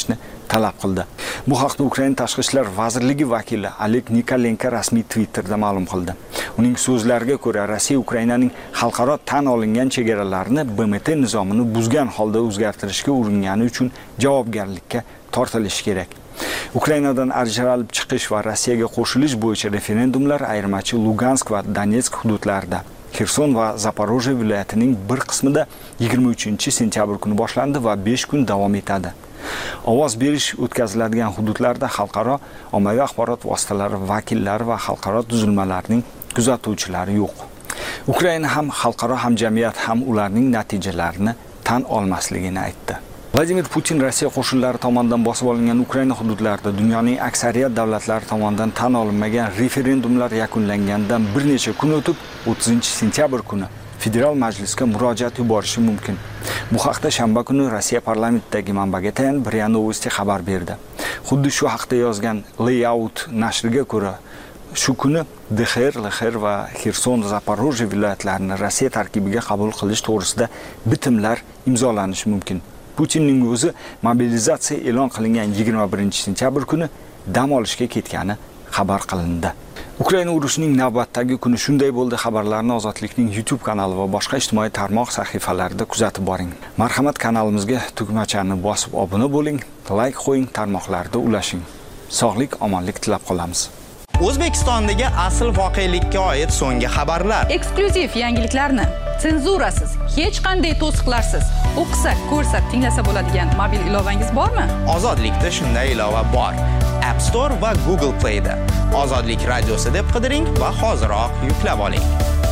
talab qildi. Bu haqda Ukraina Tashqi ishlar vazirligi vakili Oleg Nikolenko rasmiy Twitterda ma'lum qildi. Uning so'zlariga ko'ra, Rossiya Ukrainaning xalqaro tan olingan chegaralarini BMT nizomini buzgan holda o'zgartirishga uringani uchun javobgarlikka tortilishi kerak. Ukrainadan ajralib chiqish va Rossiyaga qo'shilish bo'yicha referendumlar ayirmachi Lugansk va Donetsk hududlarida, Xerson va Zaporojye viloyatining bir qismida 23-sentyabr kuni boshlandi va 5 kun davom etadi. Ovoz berish o'tkaziladigan hududlarda xalqaro ommaviy axborot vositalari vakillari va xalqaro tuzilmalarning kuzatuvchilari yo'q. Ukraina ham xalqaro hamjamiyat ham ularning natijalarini tan olmasligini aytdi. Vladimir Putin Rossiya qo'shinlari tomonidan bosib olingan Ukraina hududlarida dunyoning aksariyat davlatlari tomonidan tan olinmagan referendumlar yakunlangandan bir necha kun o'tib 30-sentyabr kuni Federal majlisga murojaat yuborishi mumkin. Bu haqda shanba kuni Rossiya parlamentidagi manbaga tayanib RIA Novosti xabar berdi. Xuddi shu haqda yozgan Layout nashriga ko'ra, shu kuni Dxr, Lxr va Xerson, Zaporojye viloyatlarini Rossiya tarkibiga qabul qilish to'g'risida bitimlar imzolanishi mumkin. Putinning o'zi mobilizatsiya e'lon qilingan 21-sentyabr kuni dam olishga ketgani xabar qilindi. Ukraina urushining navbatdagi kuni shunday bo'ldi xabarlarni Ozodlikning YouTube kanali va boshqa ijtimoiy tarmoq sahifalarida kuzatib boring. Marhamat, kanalimizga tugmachani bosib obuna bo'ling, like qo'ying, tarmoqlarda ulashing. Sog'lik, omonlik tilab qolamiz. O'zbekistondagi asl voqelikka oid so'nggi xabarlar, eksklyuziv yangiliklarni senzurasiz, hech qanday to'siqlarsiz o'qisa, ko'rsa, tinglasa bo'ladigan mobil ilovangiz bormi? Ozodlikda shunday ilova bor. App Store va Google Play da Ozodlik radiosi deb qidiring va hoziroq yuklab oling.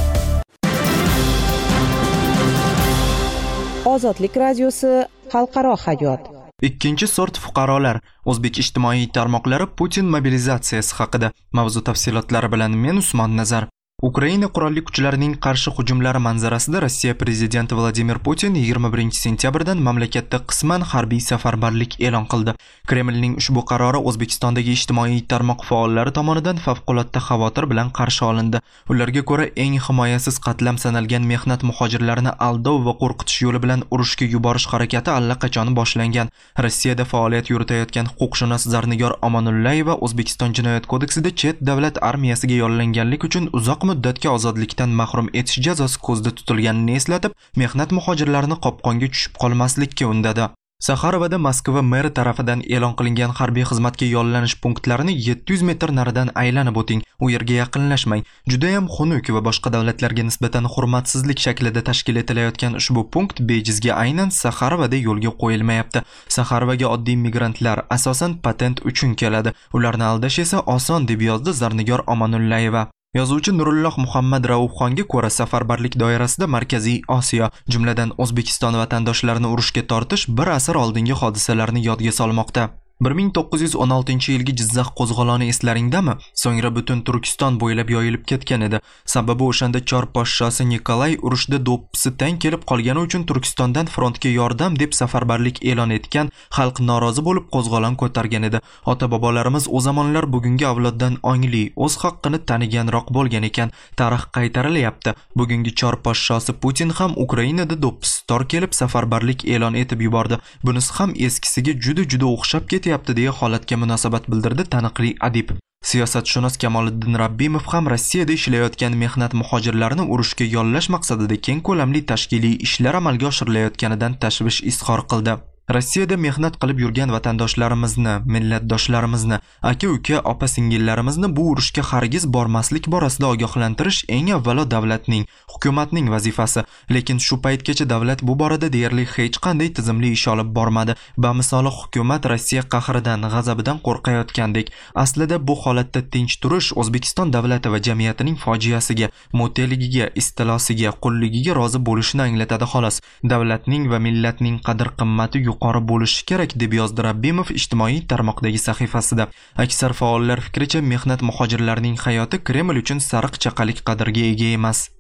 Ozodlik radiosi xalqaro hayot. Ikkinchi sort fuqarolar. O'zbek ijtimoiy tarmoqlari Putin mobilizatsiyasi haqida. Mavzu tafsilotlari bilan men Usmon Nazar. Ukraina qurolli kuchlarining qarshi hujumlari manzarasida Rossiya prezidenti Vladimir Putin 21-sentyabrdan mamlakatda qisman harbiy safarbarlik e'lon qildi. Kremlning ushbu qarori O'zbekistondagi ijtimoiy tarmoq faollari tomonidan favqulodda xavotir bilan qarshi olindi. Ularga ko'ra, eng himoyasiz qatlam sanalgan mehnat muhojirlarini aldov va qo'rqitish yo'li bilan urushga yuborish harakati allaqachon boshlangan. Rossiyada faoliyat yuritayotgan huquqshunos Zarnigor Omonullayeva O'zbekiston jinoyat kodeksida chet davlat armiyasiga yollanganlik uchun uzoq muddatga ozodlikdan mahrum etish jazosi ko'zda tutilganini eslatib, mehnat muhojirlarini qopqonga tushib qolmaslikka undadi. Saxarovada Moskva meri tarafidan e'lon qilingan harbiy xizmatga yollanish punktlarini 700 metr naridan aylanib o'ting. U yerga yaqinlashmang. Juda ham xunuk va boshqa davlatlarga nisbatan hurmatsizlik shaklida tashkil etilayotgan ushbu punkt bejizga aynan Saxarovada yo'lga qo'yilmayapti. Saxarovaga oddiy migrantlar asosan patent uchun keladi. Ularni aldash esa oson, deb yozdi Zarnigor Omonullayeva. Yozuvchi Nurulloh Muhammad Raufxonga ko'ra, safarbarlik doirasida Markaziy Osiyo, jumladan O'zbekiston vatandoshlarini urushga tortish bir asr oldingi hodisalarni yodga solmoqda. 1916-yilgi Jizzax qo'zg'oloni eslaringdami? So'ngra butun Turkiston bo'ylab yoyilib ketgan edi. Sababi o'shanda Chor podshosi Nikolay urushda do'ppisi tang kelib qolgani uchun Turkistondan frontga yordam deb safarbarlik e'lon etgan, xalq norozi bo'lib qo'zg'olon ko'targan edi. Ota-bobolarimiz o zamonlar bugungi avloddan ongli, o'z haqqini taniganroq bo'lgan ekan. Tarix qaytarilyapti. Bugungi Chor podshosi Putin ham Ukrainada do'ppisi tor kelib safarbarlik e'lon etib yubordi. Bunisi ham eskisiga juda o'xshab ketdi deya holatga munosabat bildirdi taniqli adib. Siyosatshunos Kamoliddin Rabbimov ham Rossiyada ishlayotgan mehnat muhojirlarini urushga yollash maqsadida keng ko'lamli tashkiliy ishlar amalga oshirilayotganidan tashvish izhor qildi. Rossiyada mehnat qilib yurgan vatandoshlarimizni, millatdoshlarimizni, aka-uka, opa-singillarimizni bu urushga hargiz bormaslik borasida ogohlantirish eng avvalo davlatning, hukumatning vazifasi. Lekin shu paytgacha davlat bu borada deyarli hech qanday tizimli ish olib bormadi. Bamisoli hukumat Rossiya qahridan, g'azabidan qo'rqayotgandek. Aslida bu holatda tinch turish O'zbekiston davlati va jamiyatining fojiasiga, mo'teligiga, istilosiga, qulligiga rozi bo'lishini anglatadi xolos. Davlatning va millatning qadr-qimmati yuqori bo'lishi kerak, deb yozdi Rabbimov ijtimoiy tarmoqdagi sahifasida. Aksar faollar fikricha, mehnat muhojirlarining hayoti Kreml uchun sariq chaqalik qadrga ega emas.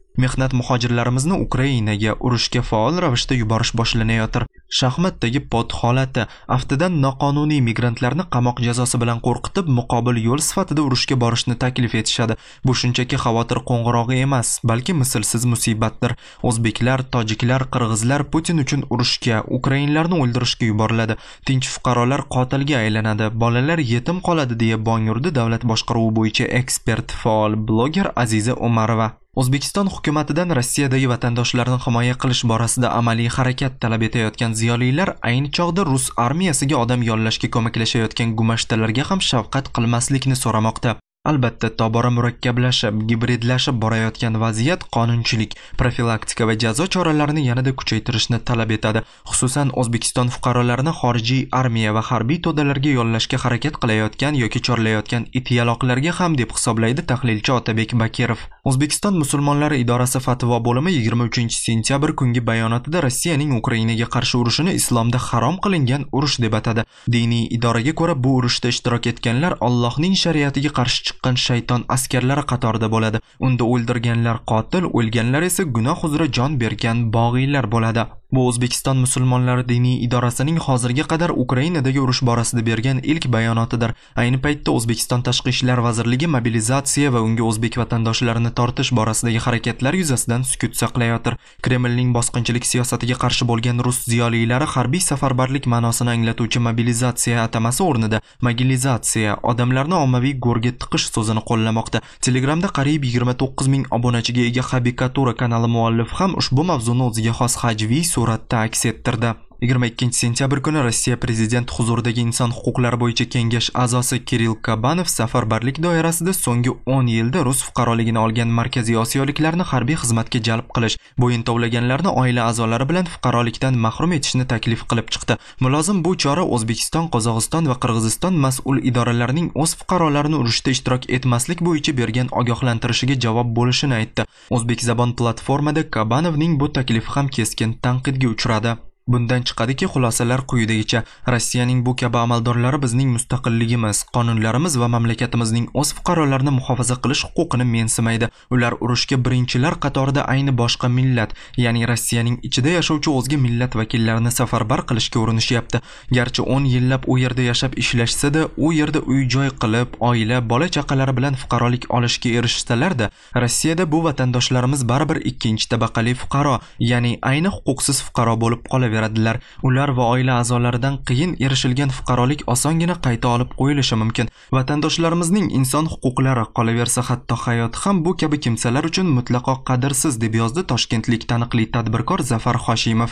Mehnat muhojirlarimizni Ukrainaga urushga faol ravishda yuborish boshlanayotir. Shaxmatdagi pod holati aftidan noqonuniy migrantlarni qamoq jazosi bilan qo'rqitib, muqobil yo'l sifatida urushga borishni taklif etishadi. Bu shunchaki xavotir qo'ng'irog'i emas, balki mislsiz musibatdir. O'zbeklar, tojiklar, qirg'izlar Putin uchun urushga, ukrainlarni o'ldirishga yuboriladi. Tinch fuqarolar qotilga aylanadi, bolalar yetim qoladi deya bong urdi davlat boshqaruvi bo'yicha ekspert, faol bloger Aziza Umarova. O'zbekiston hukumatidan Rossiyadagi vatandoshlarni himoya qilish borasida amaliy harakat talab etayotgan ziyolilar ayni chog'da rus armiyasiga odam yollashga ko'maklashayotgan gumashtalarga ham shafqat qilmaslikni so'ramoqda. Albatta, tobora murakkablashib, gibridlashib borayotgan vaziyat qonunchilik, profilaktika va jazo choralarini yanada kuchaytirishni talab etadi. Xususan, O'zbekiston fuqarolarini xorijiy armiya va harbiy to'dalarga yollashga harakat qilayotgan yoki chorlayotgan itiyaloqlarga ham deb hisoblaydi tahlilchi Otabek Bakirov. O'zbekiston musulmonlari idorasi fatvo bo'limi 23-sentyabr kungi bayonotida Rossiyaning Ukrainaga qarshi urushini islomda harom qilingan urush deb atadi. Diniy idoraga ko'ra bu urushda ishtirok etganlar Allohning shariatiga qarshi chiqqan shayton askarlari qatorida bo'ladi. Unda o'ldirganlar qotil, o'lganlar esa gunoh uzra jon bergan bog'iylar bo'ladi. Bu O'zbekiston musulmonlari diniy idorasining hozirga qadar Ukrainadagi urush borasida bergan ilk bayonotidir. Ayni paytda O'zbekiston Tashqi ishlar vazirligi mobilizatsiya va unga o'zbek vatandoshlarini tortish borasidagi harakatlar yuzasidan sukut saqlayotir. Kremlning bosqinchilik siyosatiga qarshi bo'lgan rus ziyolilari harbiy safarbarlik ma'nosini anglatuvchi mobilizatsiya atamasi o'rnida mobilizatsiya, odamlarni ommaviy go'rga tiqish so'zini qo'llamoqda. Telegramda qariyb 29 ming obunachiga ega Habikatura kanali muallifi ham ushbu mavzuni o'ziga xos hajviy suratda aks ettirdi. 22-sentyabr kuni Rossiya prezidenti huzuridagi inson huquqlari bo'yicha kengash a'zosi Kirill Kabanov safarbarlik doirasida so'nggi 10 yilda rus fuqaroligini olgan markaziy osiyoliklarni harbiy xizmatga jalb qilish, bo'yin tovlaganlarni oila a'zolari bilan fuqarolikdan mahrum etishni taklif qilib chiqdi. Mulozim bu chora O'zbekiston, Qozog'iston va Qirg'iziston mas'ul idoralarining o'z fuqarolarini urushda ishtirok etmaslik bo'yicha bergan ogohlantirishiga javob bo'lishini aytdi. O'zbek zabon platformada Kabanovning bu taklifi ham keskin tanqidga uchradi. Bundan chiqadiki, xulosalar quyidagicha: Rossiyaning bu kabi amaldorlari bizning mustaqilligimiz, qonunlarimiz va mamlakatimizning o'z fuqarolarini muhofaza qilish huquqini mensimaydi. Ular urushga birinchilar qatorida ayni boshqa millat, ya'ni Rossiyaning ichida yashovchi o'zga millat vakillarini safarbar qilishga urinishyapti. Garchi 10 yillab u yerda yashab ishlashsa-da, u yerda uy-joy qilib, oila, bola-chaqalari bilan fuqarolik olishga erishsalar-da, Rossiyada bu vatandoshlarimiz baribir ikkinchi tabaqali fuqaro, ya'ni ayni huquqsiz fuqaro bo'lib qolaveradi. Ular va oila a'zolaridan qiyin erishilgan fuqarolik osongina qayta olib qo'yilishi mumkin. Vatandoshlarimizning inson huquqlari, qolaversa hatto hayot ham bu kabi kimsalar uchun mutlaqo qadrsiz, deb yozdi toshkentlik taniqli tadbirkor Zafar Hoshimov.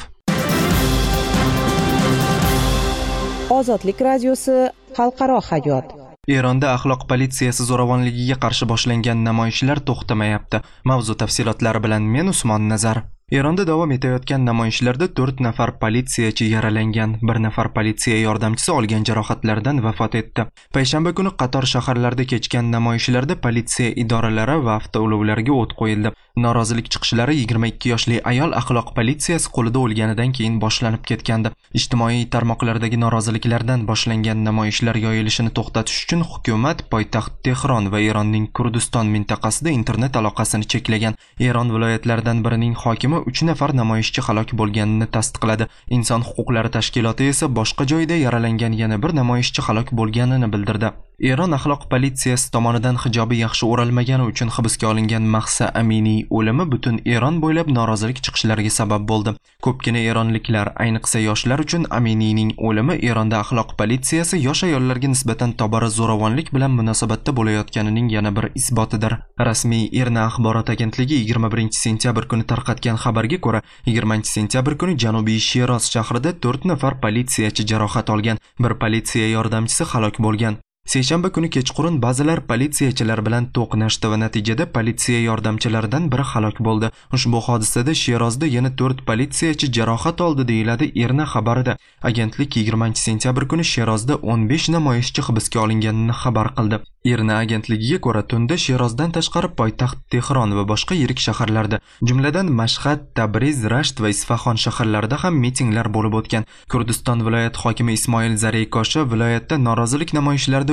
Ozodlik radiosi xalqaro hayot. Eronda axloq politsiyasi zo'ravonligiga qarshi boshlangan namoyishlar to'xtamayapti. Mavzu tafsilotlari bilan men Usmon Nazar. Eronda davom etayotgan namoyishlarda 4 nafar politsiyachi yaralangan, 1 nafar politsiya yordamchisi olgan jarohatlardan vafot etdi. Payshanba kuni qator shaharlarda kechgan namoyishlarda politsiya idoralari va avtoulovlarga o't qo'yildi. Norozilik chiqishlari 22 yoshli ayol axloq politsiyasi qo'lida o'lganidan keyin boshlanib ketgandi. Ijtimoiy tarmoqlardagi noroziliklardan boshlangan namoyishlar yoyilishini to'xtatish uchun hukumat poytaxt Tehron va Eronning Kurdiston mintaqasida internet aloqasini cheklagan. Eron viloyatlaridan birining hokimi 3 nafar namoyishchi halok bo'lganini tasdiqladi. Inson huquqlari tashkiloti esa boshqa joyda yaralangan yana bir namoyishchi halok bo'lganini bildirdi. Eron axloq politsiyasi tomonidan hijobi yaxshi o'ralmagani uchun hibsga olingan Mahsa Aminiy o'limi butun Eron bo'ylab norozilik chiqishlariga sabab bo'ldi. Ko'pgina eronliklar, ayniqsa yoshlar uchun Aminiyning o'limi Eronda axloq politsiyasi yosh ayollarga nisbatan tobora zo'ravonlik bilan munosabatda bo'layotganining yana bir isbotidir. Rasmiy IRNA axborot agentligi 21-sentyabr kuni tarqatgan xabarga ko'ra, 20-sentyabr kuni Janubiy Shiroz shahrida 4 nafar politsiyachi jarohat olgan, bir politsiya yordamchisi halok bo'lgan. Seshanba kuni kechqurun ba'zilar politsiyachilar bilan to'qnashdi va natijada politsiya yordamchilaridan biri halok bo'ldi. Ushbu hodisada Shirozda yana 4 politsiyachi jarohat oldi, deyiladi IRNA xabarida. Agentlik 20-sentyabr kuni Shirozda 15 namoyishchi hibsga olinganini xabar qildi. IRNA agentligiga ko'ra, tunda Shirozdan tashqari poytaxt Tehron va boshqa yirik shaharlarda, jumladan Mashhad, Tabriz, Rasht va Isfahon shaharlarida ham mitinglar bo'lib o'tgan. Kurdiston viloyat hokimi Ismoil Zareykosha viloyatda norozilik namoyishlarida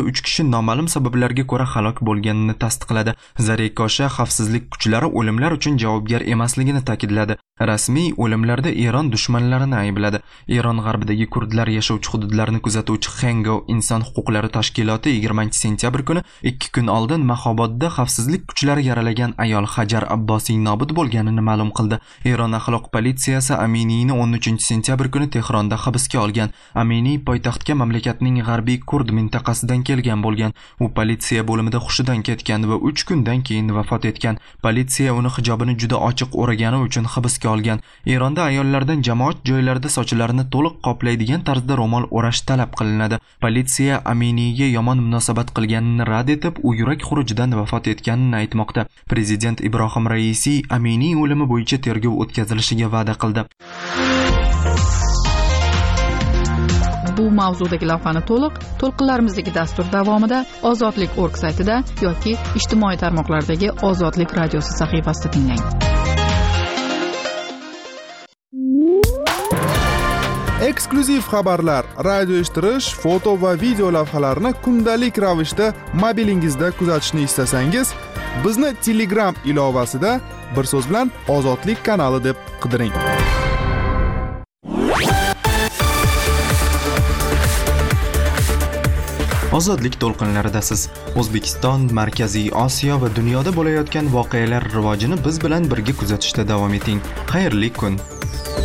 3 kishi noma'lum sabablarga ko'ra halok bo'lganini tasdiqladi. Zarikosha xavfsizlik kuchlari o'limlar uchun javobgar emasligini ta'kidladi. Rasmiy o'limlarda Eron dushmanlarini aybladi. Eron g'arbidagi kurdlar yashovchi hududlarni kuzatuvchi Hengo inson huquqlari tashkiloti 20-sentyabr kuni 2 kun oldin Mahobodda xavfsizlik kuchlari yaralagan ayol Hajar Abbosiy nobud bo'lganini ma'lum qildi. Eron axloq politsiyasi Aminiyni 13-sentyabr kuni Tehronda hibsga olgan. Aminiy poytaxtga mamlakatning g'arbiy kurd mintaqasidan kelgan bo'lgan. U politsiya bo'limida hushidan ketgan va 3 kundan keyin vafot etgan. Politsiya uni hijobini juda ochiq o'ragani uchun hibsga olgan. Eronda ayollardan jamoat joylarida sochlarini to'liq qoplaydigan tarzda ro'mol o'rash talab qilinadi. Politsiya Aminiyga yomon munosabat qilganini rad etib, u yurak xurujidan vafot etganini aytmoqda. Prezident Ibrohim Raisi Aminiy o'limi bo'yicha tergov o'tkazilishiga va'da qildi. Bu mavzudagi lavhani to'lqinlarimizdagi dastur davomida ozodlik.org saytida yoki ijtimoiy tarmoqlardagi Ozodlik radiosi sahifasida tinglang. Eksklyuziv xabarlar, radio eshittirish, foto va video lavhalarni kundalik ravishda mobilingizda kuzatishni istasangiz, bizni Telegram ilovasida bir so'z bilan Ozodlik kanali deb qidiring. Ozodlik to'lqinlaridasiz. O'zbekiston, Markaziy Osiyo va dunyoda bo'layotgan voqealar rivojini biz bilan birga kuzatishda davom eting. Xayrli kun.